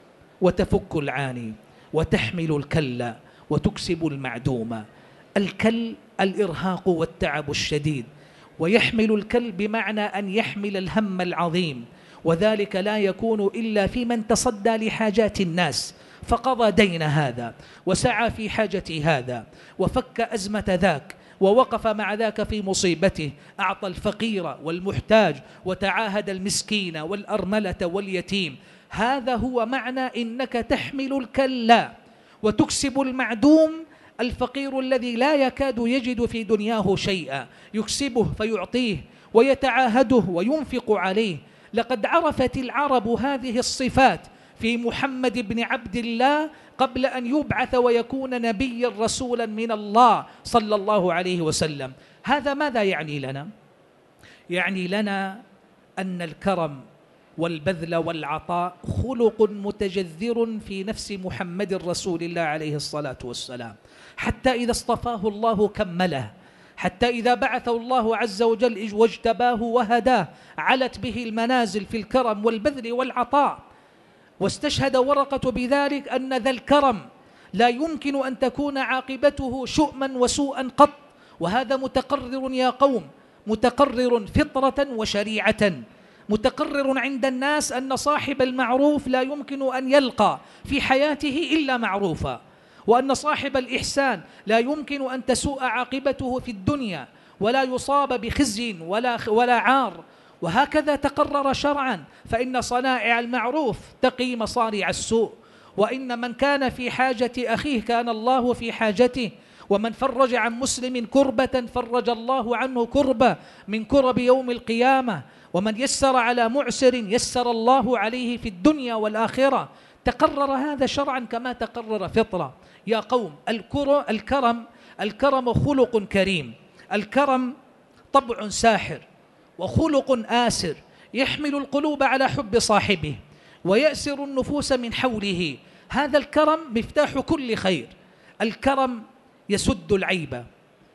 وتفك العاني وتحمل الكل وتكسب المعدوم. الكل الإرهاق والتعب الشديد، ويحمل الكل بمعنى أن يحمل الهم العظيم، وذلك لا يكون إلا في من تصدى لحاجات الناس فقضى دين هذا وسعى في حاجة هذا وفك أزمة ذاك ووقف مع ذاك في مصيبته، أعطى الفقير والمحتاج وتعاهد المسكين والأرملة واليتيم. هذا هو معنى إنك تحمل الكلا وتكسب المعدوم. الفقير الذي لا يكاد يجد في دنياه شيئا يكسبه فيعطيه ويتعاهده وينفق عليه. لقد عرفت العرب هذه الصفات في محمد بن عبد الله قبل أن يبعث ويكون نبيا رسولا من الله صلى الله عليه وسلم. هذا ماذا يعني لنا؟ يعني لنا أن الكرم والبذل والعطاء خلق متجذر في نفس محمد رسول الله عليه الصلاة والسلام، حتى إذا اصطفاه الله كمله، حتى إذا بعثه الله عز وجل واجتباه وهداه علت به المنازل في الكرم والبذل والعطاء. واستشهد ورقة بذلك أن ذا الكرم لا يمكن أن تكون عاقبته شؤما وسوءا قط، وهذا متقرر يا قوم، متقرر فطرة وشريعة. متقرر عند الناس أن صاحب المعروف لا يمكن أن يلقى في حياته إلا معروفا، وأن صاحب الإحسان لا يمكن أن تسوء عاقبته في الدنيا ولا يصاب بخزي ولا, ولا عار. وهكذا تقرر شرعا، فإن صنائع المعروف تقي مصارع السوء، وإن من كان في حاجة أخيه كان الله في حاجته، ومن فرج عن مسلم كربة فرج الله عنه كربة من كرب يوم القيامة، ومن يسر على معسر يسر الله عليه في الدنيا والآخرة. تقرر هذا شرعا كما تقرر فطرة. يا قوم، الكرم الكرم خلق كريم، الكرم طبع ساحر وخلق آسر يحمل القلوب على حب صاحبه ويأسر النفوس من حوله. هذا الكرم مفتاح كل خير. الكرم يسد العيب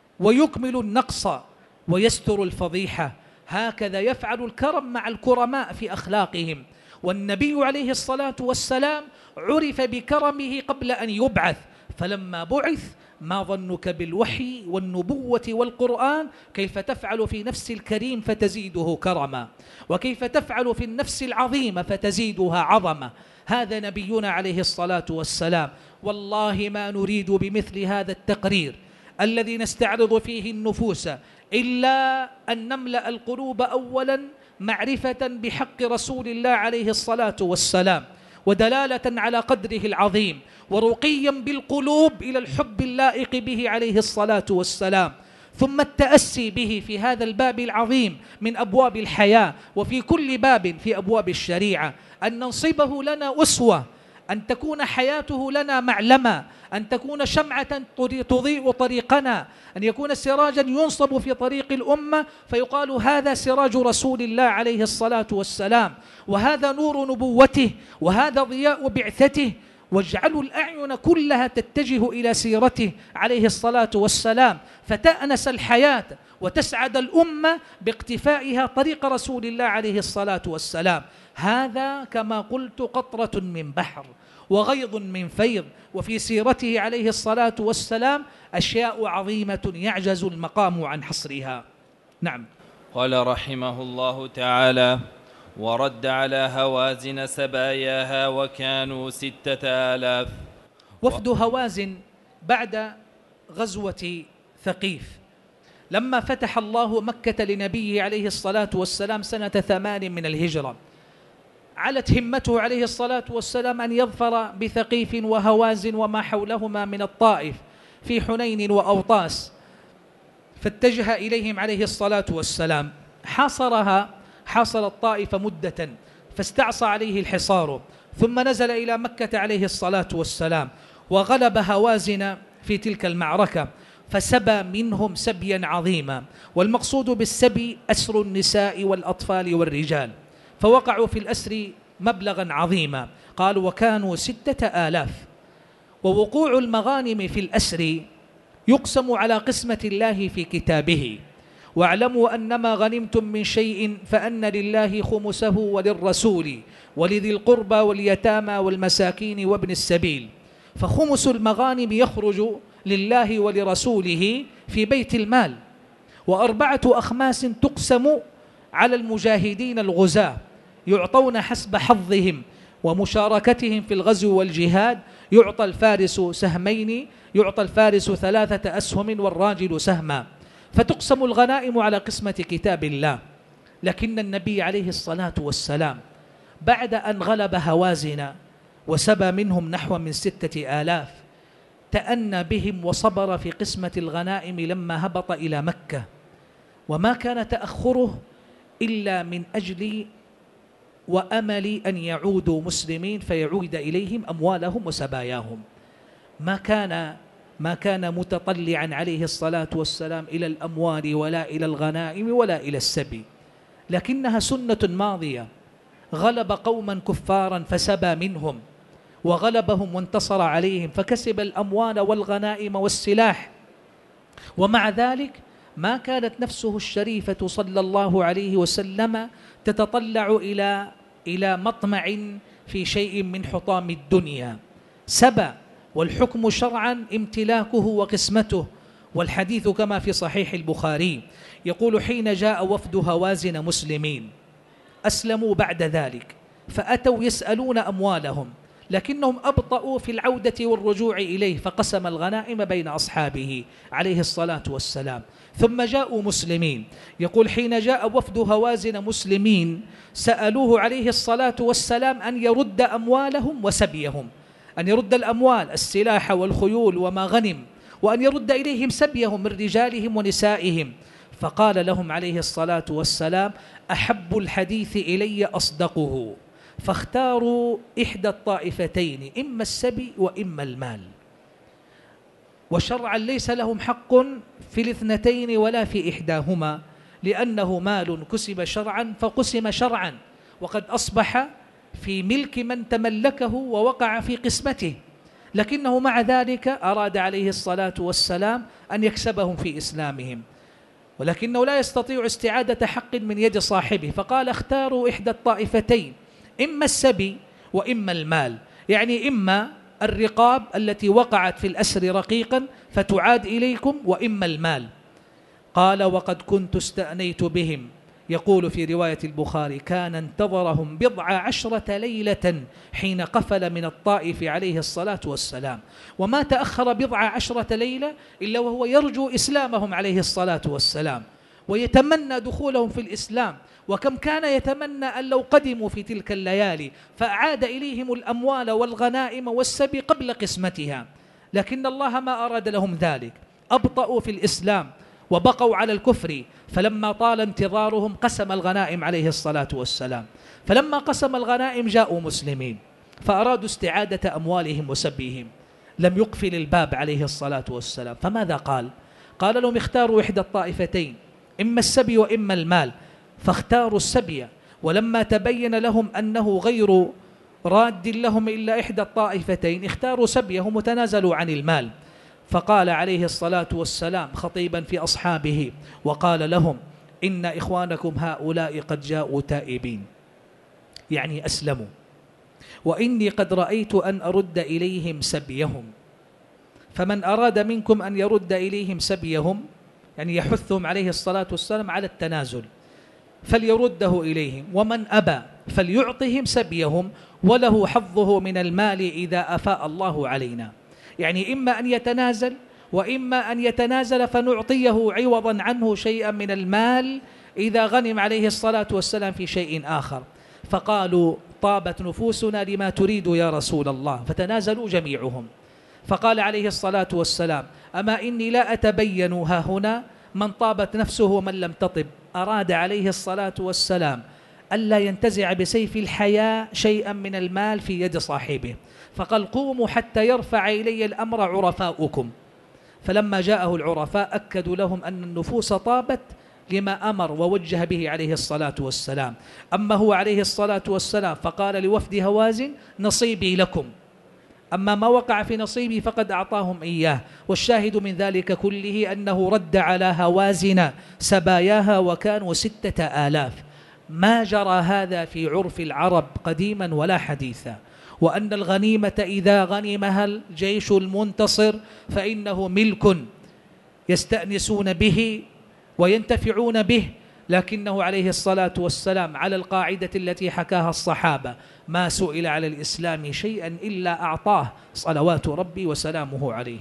ويكمل النقص ويستر الفضيحة. هكذا يفعل الكرم مع الكرماء في أخلاقهم. والنبي عليه الصلاة والسلام عرف بكرمه قبل أن يبعث، فلما بعث: ما ظنك بالوحي والنبوة والقرآن؟ كيف تفعل في نفس الكريم فتزيده كرما، وكيف تفعل في النفس العظيمة فتزيدها عظمة. هذا نبينا عليه الصلاة والسلام. والله ما نريد بمثل هذا التقرير الذي نستعرض فيه النفوس إلا أن نملأ القلوب أولا معرفة بحق رسول الله عليه الصلاة والسلام، ودلالة على قدره العظيم، ورقيا بالقلوب إلى الحب اللائق به عليه الصلاة والسلام، ثم التأسي به في هذا الباب العظيم من أبواب الحياة، وفي كل باب في أبواب الشريعة، أن ننصبه لنا أسوة، أن تكون حياته لنا معلمة، أن تكون شمعة تضيء طريقنا، أن يكون سراجا ينصب في طريق الأمة فيقال: هذا سراج رسول الله عليه الصلاة والسلام، وهذا نور نبوته، وهذا ضياء بعثته، واجعلوا الأعين كلها تتجه إلى سيرته عليه الصلاة والسلام، فتأنس الحياة وتسعد الأمة باقتفائها طريق رسول الله عليه الصلاة والسلام. هذا كما قلت قطرة من بحر وغيض من فيض، وفي سيرته عليه الصلاة والسلام أشياء عظيمة يعجز المقام عن حصرها. نعم. قال رحمه الله تعالى: ورد على هوازن سباياها وكانوا ستة آلاف. وفد هوازن بعد غزوة ثقيف لما فتح الله مكة لنبيه عليه الصلاة والسلام سنة ثمان من الهجرة، علت همته عليه الصلاة والسلام أن يظفر بثقيف وهوازن وما حولهما من الطائف في حنين وأوطاس، فاتجه إليهم عليه الصلاة والسلام، حاصرها حاصر الطائف مدة فاستعصى عليه الحصار، ثم نزل إلى مكة عليه الصلاة والسلام وغلب هوازن في تلك المعركة، فسبى منهم سبيا عظيما، والمقصود بالسبي أسر النساء والأطفال والرجال، فوقعوا في الأسر مبلغا عظيما. قال: وكانوا ستة آلاف. ووقوع المغانم في الأسر يقسم على قسمة الله في كتابه، واعلموا أنما غنمتم من شيء فأن لله خمسه وللرسول ولذي القربى واليتامى والمساكين وابن السبيل، فخمس المغانم يخرج لله ولرسوله في بيت المال، وأربعة أخماس تقسم على المجاهدين الغزاة يعطون حسب حظهم ومشاركتهم في الغزو والجهاد، يعطى الفارس سهمين، يعطى الفارس ثلاثة أسهم والراجل سهما، فتقسم الغنائم على قسمة كتاب الله. لكن النبي عليه الصلاة والسلام بعد أن غلب هوازن وسبى منهم نحو من ستة آلاف تأنى بهم وصبر في قسمة الغنائم لما هبط إلى مكة، وما كان تأخره إلا من أجل وأمل أن يعودوا مسلمين فيعود إليهم أموالهم وسباياهم، ما كان ما كان متطلعا عليه الصلاة والسلام إلى الأموال ولا إلى الغنائم ولا إلى السبي، لكنها سنة ماضية. غلب قوما كفارا فسبى منهم، وغلبهم وانتصر عليهم فكسب الأموال والغنائم والسلاح، ومع ذلك ما كانت نفسه الشريفة صلى الله عليه وسلم تتطلع إلى إلى مطمع في شيء من حطام الدنيا. سبى، والحكم شرعا امتلاكه وقسمته، والحديث كما في صحيح البخاري يقول: حين جاء وفد هوازن مسلمين أسلموا بعد ذلك فأتوا يسألون أموالهم، لكنهم أبطأوا في العودة والرجوع إليه، فقسم الغنائم بين أصحابه عليه الصلاة والسلام، ثم جاءوا مسلمين. يقول: حين جاء وفد هوازن مسلمين سألوه عليه الصلاة والسلام أن يرد أموالهم وسبيهم، أن يرد الأموال السلاح والخيول وما غنم، وأن يرد إليهم سبيهم من رجالهم ونسائهم، فقال لهم عليه الصلاة والسلام: أحب الحديث إلي أصدقه، فاختاروا إحدى الطائفتين، إما السبي وإما المال، وشرعا ليس لهم حق في الاثنتين ولا في إحداهما، لأنه مال كسب شرعا فقسم شرعا، وقد أصبح في ملك من تملكه ووقع في قسمته، لكنه مع ذلك أراد عليه الصلاة والسلام أن يكسبهم في إسلامهم، ولكنه لا يستطيع استعادة حق من يد صاحبه، فقال: اختاروا إحدى الطائفتين، إما السبي وإما المال، يعني إما الرقاب التي وقعت في الأسر رقيقا فتعاد إليكم، وإما المال. قال: وقد كنت استأنيت بهم، يقول في رواية البخاري: كان انتظرهم بضع عشرة ليلة حين قفل من الطائف عليه الصلاة والسلام، وما تأخر بضع عشرة ليلة إلا وهو يرجو إسلامهم عليه الصلاة والسلام ويتمنى دخولهم في الإسلام، وكم كان يتمنى أن لو قدموا في تلك الليالي فأعاد إليهم الأموال والغنائم والسبي قبل قسمتها، لكن الله ما أراد لهم ذلك، أبطأوا في الإسلام وبقوا على الكفر، فلما طال انتظارهم قسم الغنائم عليه الصلاة والسلام، فلما قسم الغنائم جاءوا مسلمين فأرادوا استعادة أموالهم وسبيهم، لم يقفل الباب عليه الصلاة والسلام، فماذا قال؟ قال لهم: اختاروا إحدى الطائفتين، إما السبي وإما المال، فاختاروا السبي، ولما تبين لهم أنه غير راد لهم إلا إحدى الطائفتين، اختاروا سبيهم وتنازلوا عن المال. فقال عليه الصلاة والسلام خطيبا في أصحابه وقال لهم: إن إخوانكم هؤلاء قد جاءوا تائبين، يعني أسلموا، وإني قد رأيت أن أرد إليهم سبيهم، فمن أراد منكم أن يرد إليهم سبيهم، يعني يحثهم عليه الصلاة والسلام على التنازل، فليرده إليهم، ومن أبى فليعطهم سبيهم وله حظه من المال إذا أفاء الله علينا. يعني إما أن يتنازل وإما أن يتنازل فنعطيه عوضا عنه شيئا من المال إذا غنم عليه الصلاة والسلام في شيء آخر. فقالوا: طابت نفوسنا لما تريد يا رسول الله، فتنازلوا جميعهم. فقال عليه الصلاة والسلام: أما إني لا أتبين ها هنا من طابت نفسه ومن لم تطب. أراد عليه الصلاة والسلام ألا ينتزع بسيف الحياء شيئا من المال في يد صاحبه، فقال: قوموا حتى يرفع إلي الأمر عرفاؤكم. فلما جاءه العرفاء أكدوا لهم أن النفوس طابت لما أمر ووجه به عليه الصلاة والسلام. أما هو عليه الصلاة والسلام فقال لوفد هوازن: نصيبي لكم، أما ما وقع في نصيبي فقد أعطاهم إياه. والشاهد من ذلك كله أنه رد على هوازن سباياها وكانوا ستة آلاف. ما جرى هذا في عرف العرب قديما ولا حديثا، وأن الغنيمة إذا غنمها الجيش المنتصر فإنه ملك يستأنسون به وينتفعون به، لكنه عليه الصلاة والسلام على القاعدة التي حكاها الصحابة: ما سئل على الإسلام شيئا إلا أعطاه، صلوات ربي وسلامه عليه.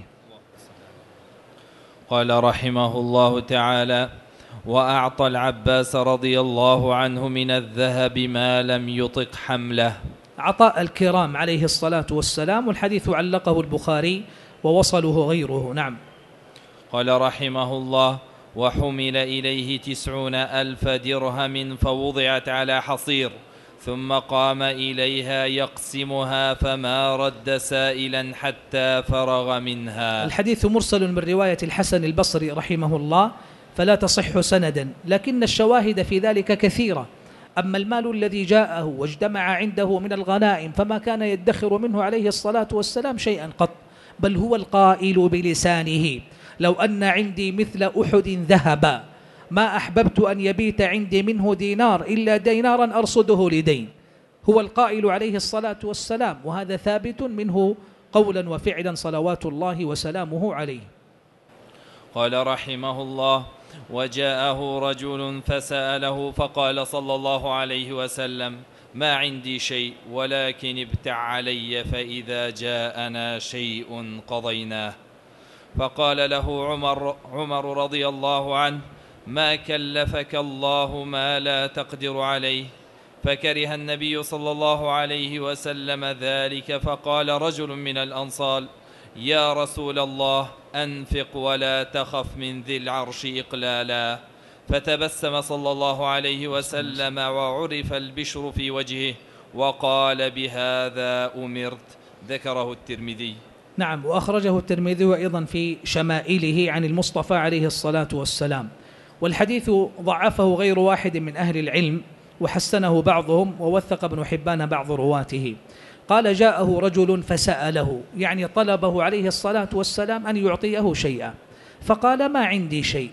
قال رحمه الله تعالى: وأعطى العباس رضي الله عنه من الذهب ما لم يطق حمله. عطاء الكرام عليه الصلاة والسلام، والحديث علقه البخاري ووصله غيره. نعم. قال رحمه الله: وحمل إليه تسعون ألف درهم فوضعت على حصير، ثم قام إليها يقسمها فما رد سائلا حتى فرغ منها. الحديث مرسل من رواية الحسن البصري رحمه الله، فلا تصح سندا، لكن الشواهد في ذلك كثيرة. أما المال الذي جاءه واجتمع عنده من الغنائم فما كان يدخر منه عليه الصلاة والسلام شيئا قط، بل هو القائل بلسانه: لو أن عندي مثل أحد ذهبا ما أحببت أن يبيت عندي منه دينار إلا دينارا أرصده لدين. هو القائل عليه الصلاة والسلام، وهذا ثابت منه قولا وفعلا صلوات الله وسلامه عليه. قال رحمه الله: وجاءه رجل فسأله فقال صلى الله عليه وسلم: ما عندي شيء ولكن ابتع علي فإذا جاءنا شيء قضيناه. فقال له عمر, عمر رضي الله عنه: ما كلفك الله ما لا تقدر عليه. فكره النبي صلى الله عليه وسلم ذلك، فقال رجل من الأنصار: يا رسول الله أنفق ولا تخف من ذي العرش إقلالا. فتبسم صلى الله عليه وسلم وعرف البشر في وجهه وقال: بهذا أمرت. ذكره الترمذي. نعم، وأخرجه الترمذي أيضا في شمائله عن المصطفى عليه الصلاة والسلام. والحديث ضعفه غير واحد من أهل العلم، وحسنه بعضهم ووثق ابن حبان بعض رواته. قال: جاءه رجل فسأله، يعني طلبه عليه الصلاة والسلام أن يعطيه شيئا، فقال: ما عندي شيء.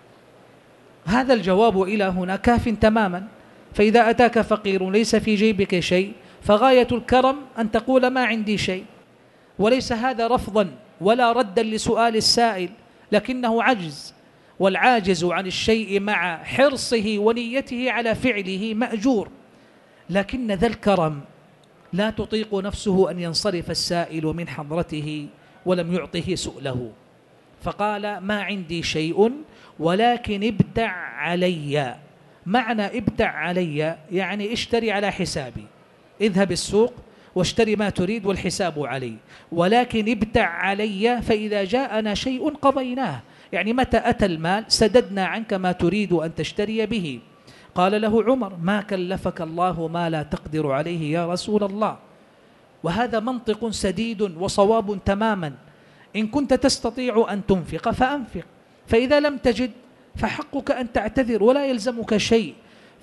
هذا الجواب إلى هنا كاف تماما. فإذا أتاك فقير ليس في جيبك شيء فغاية الكرم أن تقول: ما عندي شيء، وليس هذا رفضا ولا ردا لسؤال السائل، لكنه عجز، والعاجز عن الشيء مع حرصه ونيته على فعله مأجور. لكن ذا الكرم لا تطيق نفسه أن ينصرف السائل من حضرته ولم يعطه سؤله، فقال: ما عندي شيء ولكن ابتع علي. معنى ابتع علي يعني اشتري على حسابي، اذهب السوق واشتري ما تريد والحساب علي، ولكن ابتع علي فإذا جاءنا شيء قضيناه، يعني متى أتى المال سددنا عنك ما تريد أن تشتري به. قال له عمر: ما كلفك الله ما لا تقدر عليه يا رسول الله. وهذا منطق سديد وصواب تماما. إن كنت تستطيع أن تنفق فأنفق، فإذا لم تجد فحقك أن تعتذر ولا يلزمك شيء.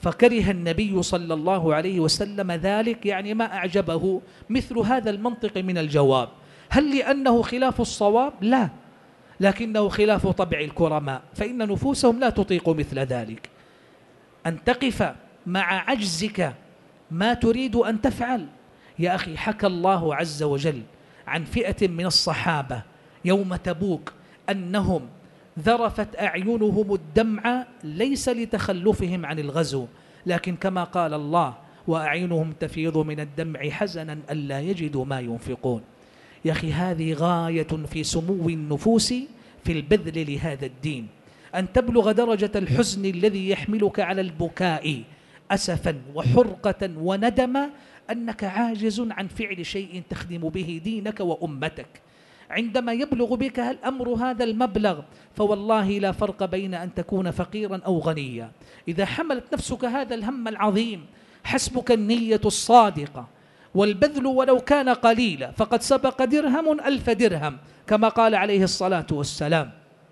فكره النبي صلى الله عليه وسلم ذلك، يعني ما أعجبه مثل هذا المنطق من الجواب. هل لأنه خلاف الصواب؟ لا، لكنه خلاف طبع الكرماء، فإن نفوسهم لا تطيق مثل ذلك. أن تقف مع عجزك ما تريد أن تفعل. يا أخي، حكى الله عز وجل عن فئة من الصحابة يوم تبوك أنهم ذرفت أعينهم الدمع ليس لتخلفهم عن الغزو، لكن كما قال الله: وأعينهم تفيض من الدمع حزنا ألا يجدوا ما ينفقون. يا أخي، هذه غاية في سمو النفوس في البذل لهذا الدين، أن تبلغ درجة الحزن الذي يحملك على البكاء أسفا وحرقة وندما أنك عاجز عن فعل شيء تخدم به دينك وأمتك. عندما يبلغ بك الأمر هذا المبلغ فوالله لا فرق بين أن تكون فقيرا أو غنيا. إذا حملت نفسك هذا الهم العظيم حسبك النية الصادقة والبذل ولو كان قليلا، فقد سبق درهم ألف درهم كما قال عليه الصلاة والسلام.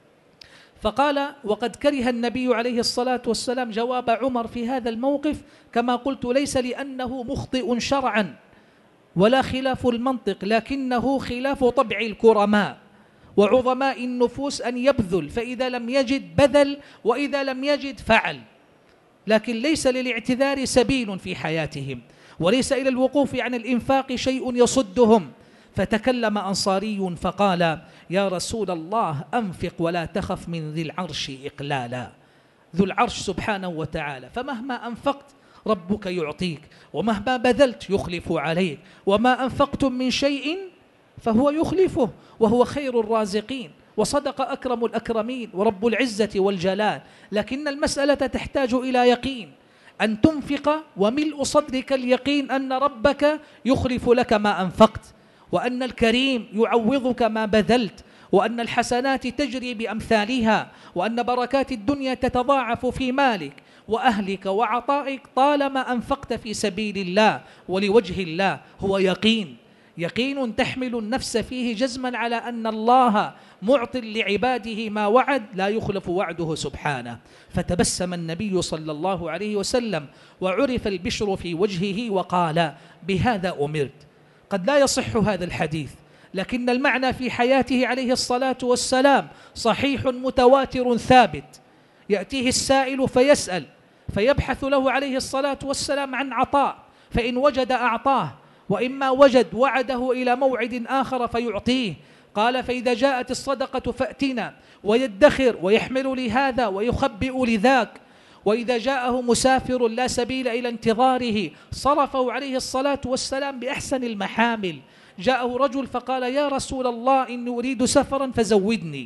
فقال: وقد كره النبي عليه الصلاة والسلام جواب عمر في هذا الموقف كما قلت، ليس لأنه مخطئ شرعا ولا خلاف المنطق، لكنه خلاف طبع الكرماء وعظماء النفوس أن يبذل، فإذا لم يجد بذل وإذا لم يجد فعل. لكن ليس للاعتذار سبيل في حياتهم، وليس إلى الوقوف عن الإنفاق شيء يصدهم. فتكلم أنصاري فقال: يا رسول الله، أنفق ولا تخف من ذي العرش إقلالا. ذو العرش سبحانه وتعالى، فمهما أنفقت ربك يعطيك، ومهما بذلت يخلف عليك، وما أنفقتم من شيء فهو يخلفه وهو خير الرازقين، وصدق أكرم الأكرمين ورب العزة والجلال. لكن المسألة تحتاج إلى يقين، أن تنفق وملء صدرك اليقين أن ربك يخلف لك ما أنفقت، وأن الكريم يعوضك ما بذلت، وأن الحسنات تجري بأمثالها، وأن بركات الدنيا تتضاعف في مالك وأهلك وعطائك طالما أنفقت في سبيل الله ولوجه الله. هو يقين، يقين تحمل النفس فيه جزما على أن الله معط لعباده ما وعد، لا يخلف وعده سبحانه. فتبسم النبي صلى الله عليه وسلم وعرف البشر في وجهه وقال: بهذا أمرت. قد لا يصح هذا الحديث، لكن المعنى في حياته عليه الصلاة والسلام صحيح متواتر ثابت. يأتيه السائل فيسأل فيبحث له عليه الصلاة والسلام عن عطاء، فإن وجد أعطاه، وإما وجد وعده إلى موعد آخر فيعطيه. قال: فإذا جاءت الصدقة فأتنا، ويدخر ويحمل لهذا ويخبئ لذاك. وإذا جاءه مسافر لا سبيل إلى انتظاره صرفه عليه الصلاة والسلام بأحسن المحامل. جاءه رجل فقال: يا رسول الله، إني أريد سفرا فزودني.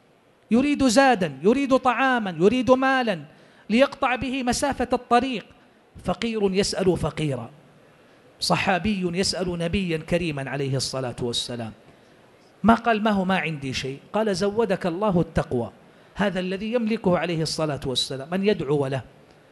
يريد زادا، يريد طعاما، يريد مالا ليقطع به مسافة الطريق. فقير يسأل فقيرا، صحابي يسأل نبيا كريما عليه الصلاة والسلام. ما قال: ما هو ما عندي شيء، قال: زودك الله التقوى. هذا الذي يملكه عليه الصلاة والسلام، من يدعو له.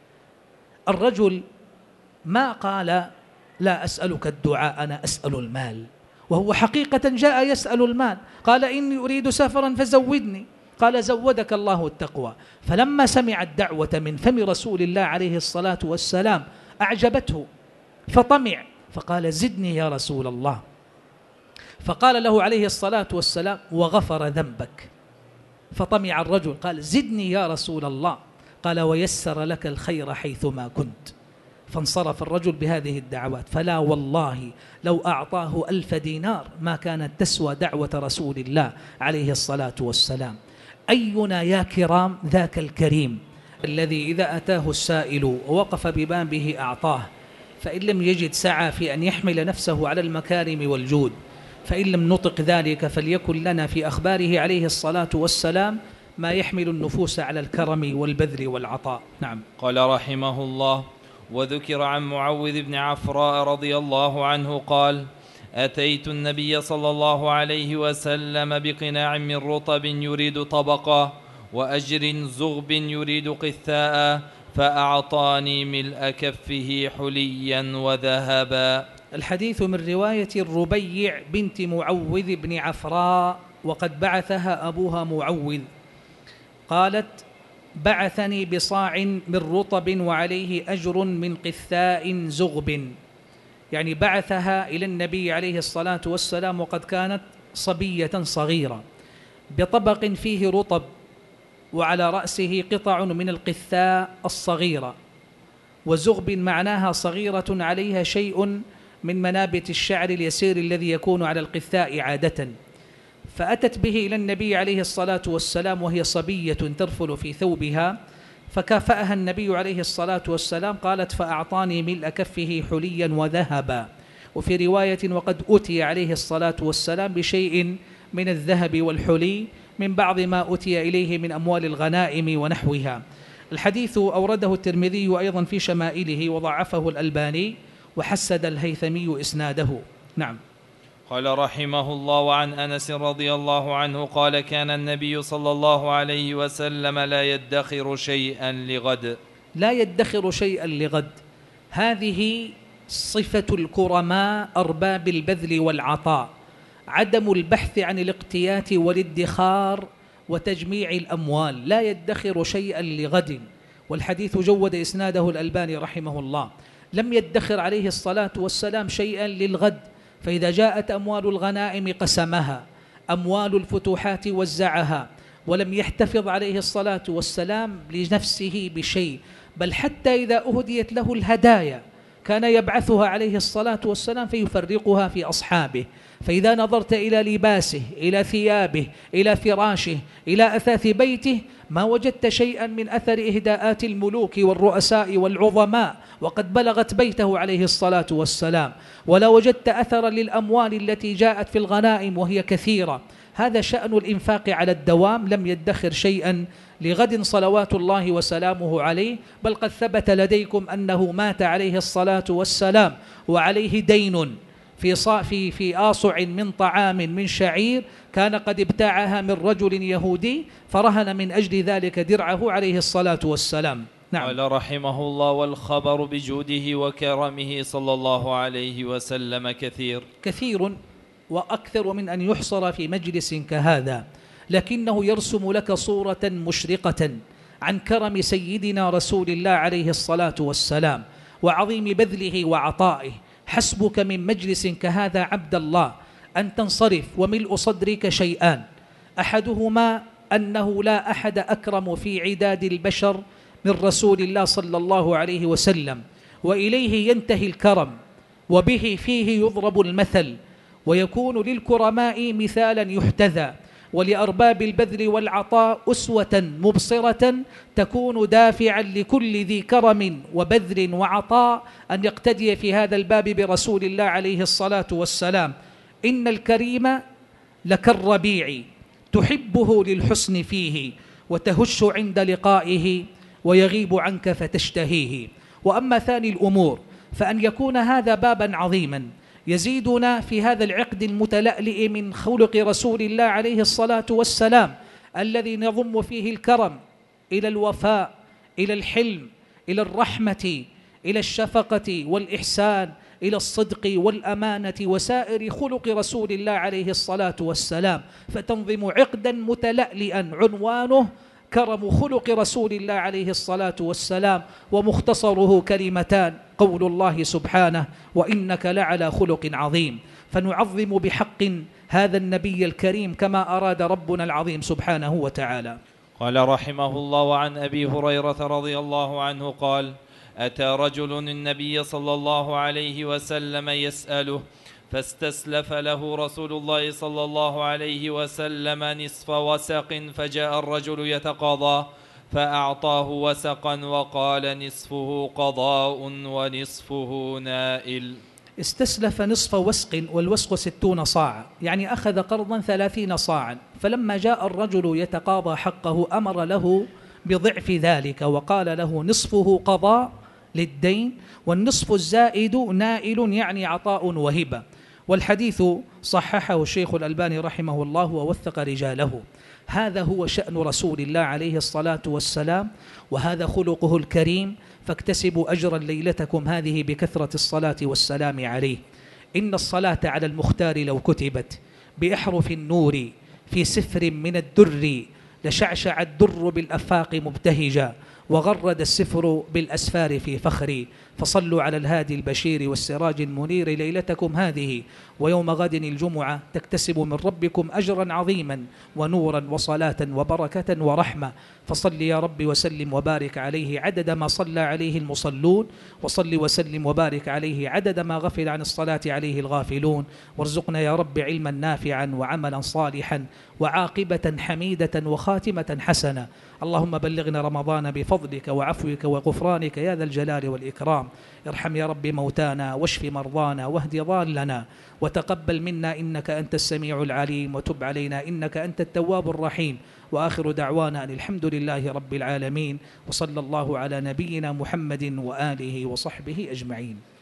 الرجل ما قال: لا أسألك الدعاء، أنا أسأل المال، وهو حقيقة جاء يسأل المال. قال: إني أريد سفرا فزودني. قال: زودك الله التقوى. فلما سمع الدعوة من فم رسول الله عليه الصلاة والسلام أعجبته فطمع، فقال: زدني يا رسول الله. فقال له عليه الصلاة والسلام: وغفر ذنبك. فطمع الرجل، قال: زدني يا رسول الله. قال: ويسر لك الخير حيثما كنت. فانصرف الرجل بهذه الدعوات. فلا والله لو أعطاه ألف دينار ما كانت تسوى دعوة رسول الله عليه الصلاة والسلام. أينا يا كرام ذاك الكريم الذي إذا أتاه السائل ووقف ببابه أعطاه، فإن لم يجد سعى في أن يحمل نفسه على المكارم والجود، فإن لم نطق ذلك فليكن لنا في أخباره عليه الصلاة والسلام ما يحمل النفوس على الكرم والبذل والعطاء. نعم. قال رحمه الله: وذكر عن معوذ بن عفراء رضي الله عنه قال: أتيت النبي صلى الله عليه وسلم بقناع من رطب يريد طبقا، وأجر زغب يريد قثاء، فأعطاني ملء كفه حليا وذهبا. الحديث من رواية الربيع بنت معوذ بن عفراء، وقد بعثها أبوها معوذ. قالت: بعثني بصاع من رطب وعليه أجر من قثاء زغب، يعني بعثها إلى النبي عليه الصلاة والسلام وقد كانت صبية صغيرة بطبق فيه رطب وعلى رأسه قطع من القثاء الصغيرة، وزغب معناها صغيرة عليها شيء من منابت الشعر اليسير الذي يكون على القثاء عادة. فأتت به إلى النبي عليه الصلاة والسلام وهي صبية ترفل في ثوبها، فكافأها النبي عليه الصلاة والسلام، قالت فأعطاني ملء كفه حليا وذهبا، وفي رواية وقد أتي عليه الصلاة والسلام بشيء من الذهب والحلي من بعض ما أتي إليه من أموال الغنائم ونحوها. الحديث أورده الترمذي أيضا في شمائله وضعفه الألباني وحسد الهيثمي إسناده. نعم. قال رحمه الله: وعن أنس رضي الله عنه قال: كان النبي صلى الله عليه وسلم لا يدخر شيئا لغد. لا يدخر شيئا لغد، هذه صفة الكرماء أرباب البذل والعطاء، عدم البحث عن الاقتيات والادخار وتجميع الأموال، لا يدخر شيئا لغد. والحديث جود إسناده الألباني رحمه الله. لم يدخر عليه الصلاة والسلام شيئا للغد، فإذا جاءت أموال الغنائم قسمها، أموال الفتوحات وزعها، ولم يحتفظ عليه الصلاة والسلام لنفسه بشيء، بل حتى إذا أهديت له الهدايا كان يبعثها عليه الصلاة والسلام فيفرقها في أصحابه. فإذا نظرت إلى لباسه، إلى ثيابه، إلى فراشه، إلى أثاث بيته، ما وجدت شيئا من أثر إهداءات الملوك والرؤساء والعظماء وقد بلغت بيته عليه الصلاة والسلام، ولا وجدت أثرا للأموال التي جاءت في الغنائم وهي كثيرة. هذا شأن الإنفاق على الدوام، لم يدخر شيئا لغد صلوات الله وسلامه عليه، بل قد ثبت لديكم أنه مات عليه الصلاة والسلام وعليه دين في في في آصع من طعام من شعير كان قد ابتاعها من رجل يهودي، فرهن من أجل ذلك درعه عليه الصلاة والسلام. نعم. قال رحمه الله: والخبر بجوده وكرمه صلى الله عليه وسلم كثير كثير وأكثر من أن يحصر في مجلس كهذا، لكنه يرسم لك صورة مشرقة عن كرم سيدنا رسول الله عليه الصلاة والسلام وعظيم بذله وعطائه. حسبك من مجلس كهذا عبد الله أن تنصرف وملء صدرك شيئان، أحدهما أنه لا أحد أكرم في عداد البشر من رسول الله صلى الله عليه وسلم، وإليه ينتهي الكرم وبه فيه يضرب المثل، ويكون للكرماء مثالا يحتذى، ولأرباب البذل والعطاء أسوة مبصرة تكون دافعا لكل ذي كرم وبذل وعطاء أن يقتدي في هذا الباب برسول الله عليه الصلاة والسلام. إن الكريم لكالربيع تحبه للحسن فيه وتهش عند لقائه ويغيب عنك فتشتهيه. وأما ثاني الأمور فأن يكون هذا بابا عظيما يزيدنا في هذا العقد المتلألئ من خلق رسول الله عليه الصلاة والسلام الذي نضم فيه الكرم إلى الوفاء، إلى الحلم، إلى الرحمة، إلى الشفقة والإحسان، إلى الصدق والأمانة وسائر خلق رسول الله عليه الصلاة والسلام، فتنظم عقدا متلألئا عنوانه كرم خلق رسول الله عليه الصلاة والسلام، ومختصره كلمتان: قول الله سبحانه: وإنك لعلى خلق عظيم. فنعظم بحق هذا النبي الكريم كما أراد ربنا العظيم سبحانه وتعالى. قال رحمه الله: وعن أبي هريرة رضي الله عنه قال: أتى رجل النبي صلى الله عليه وسلم يسأله، فاستسلف له رسول الله صلى الله عليه وسلم نصف وسق، فجاء الرجل يتقاضى فأعطاه وسقا وقال: نصفه قضاء ونصفه نائل. استسلف نصف وسق، والوسق ستون صاعا، يعني أخذ قرضا ثلاثين صاعا، فلما جاء الرجل يتقاضى حقه أمر له بضعف ذلك وقال له: نصفه قضاء للدين والنصف الزائد نائل، يعني عطاء وهبة. والحديث صححه الشيخ الألباني رحمه الله ووثق رجاله. هذا هو شأن رسول الله عليه الصلاة والسلام، وهذا خلقه الكريم، فاكتسبوا أجرا ليلتكم هذه بكثرة الصلاة والسلام عليه. إن الصلاة على المختار لو كتبت بأحرف النور في سفر من الدر لشعشع الدر بالأفاق مبتهجا، وغرد السفر بالأسفار في فخري. فصلوا على الهادي البشير والسراج المنير ليلتكم هذه، ويوم غد الجمعة تكتسب من ربكم أجرا عظيما ونورا وصلاة وبركة ورحمة. فصل يا رب وسلم وبارك عليه عدد ما صلى عليه المصلون، وصل وسلم وبارك عليه عدد ما غفل عن الصلاة عليه الغافلون. وارزقنا يا رب علما نافعا وعملا صالحا وعاقبة حميدة وخاتمة حسنة. اللهم بلغنا رمضان بفضلك وعفوك وغفرانك يا ذا الجلال والإكرام. ارحم يا رب موتانا واشف مرضانا واهد ضالنا، وتقبل منا إنك أنت السميع العليم، وتب علينا إنك أنت التواب الرحيم. وآخر دعوانا أن الحمد لله رب العالمين، وصلى الله على نبينا محمد وآله وصحبه أجمعين.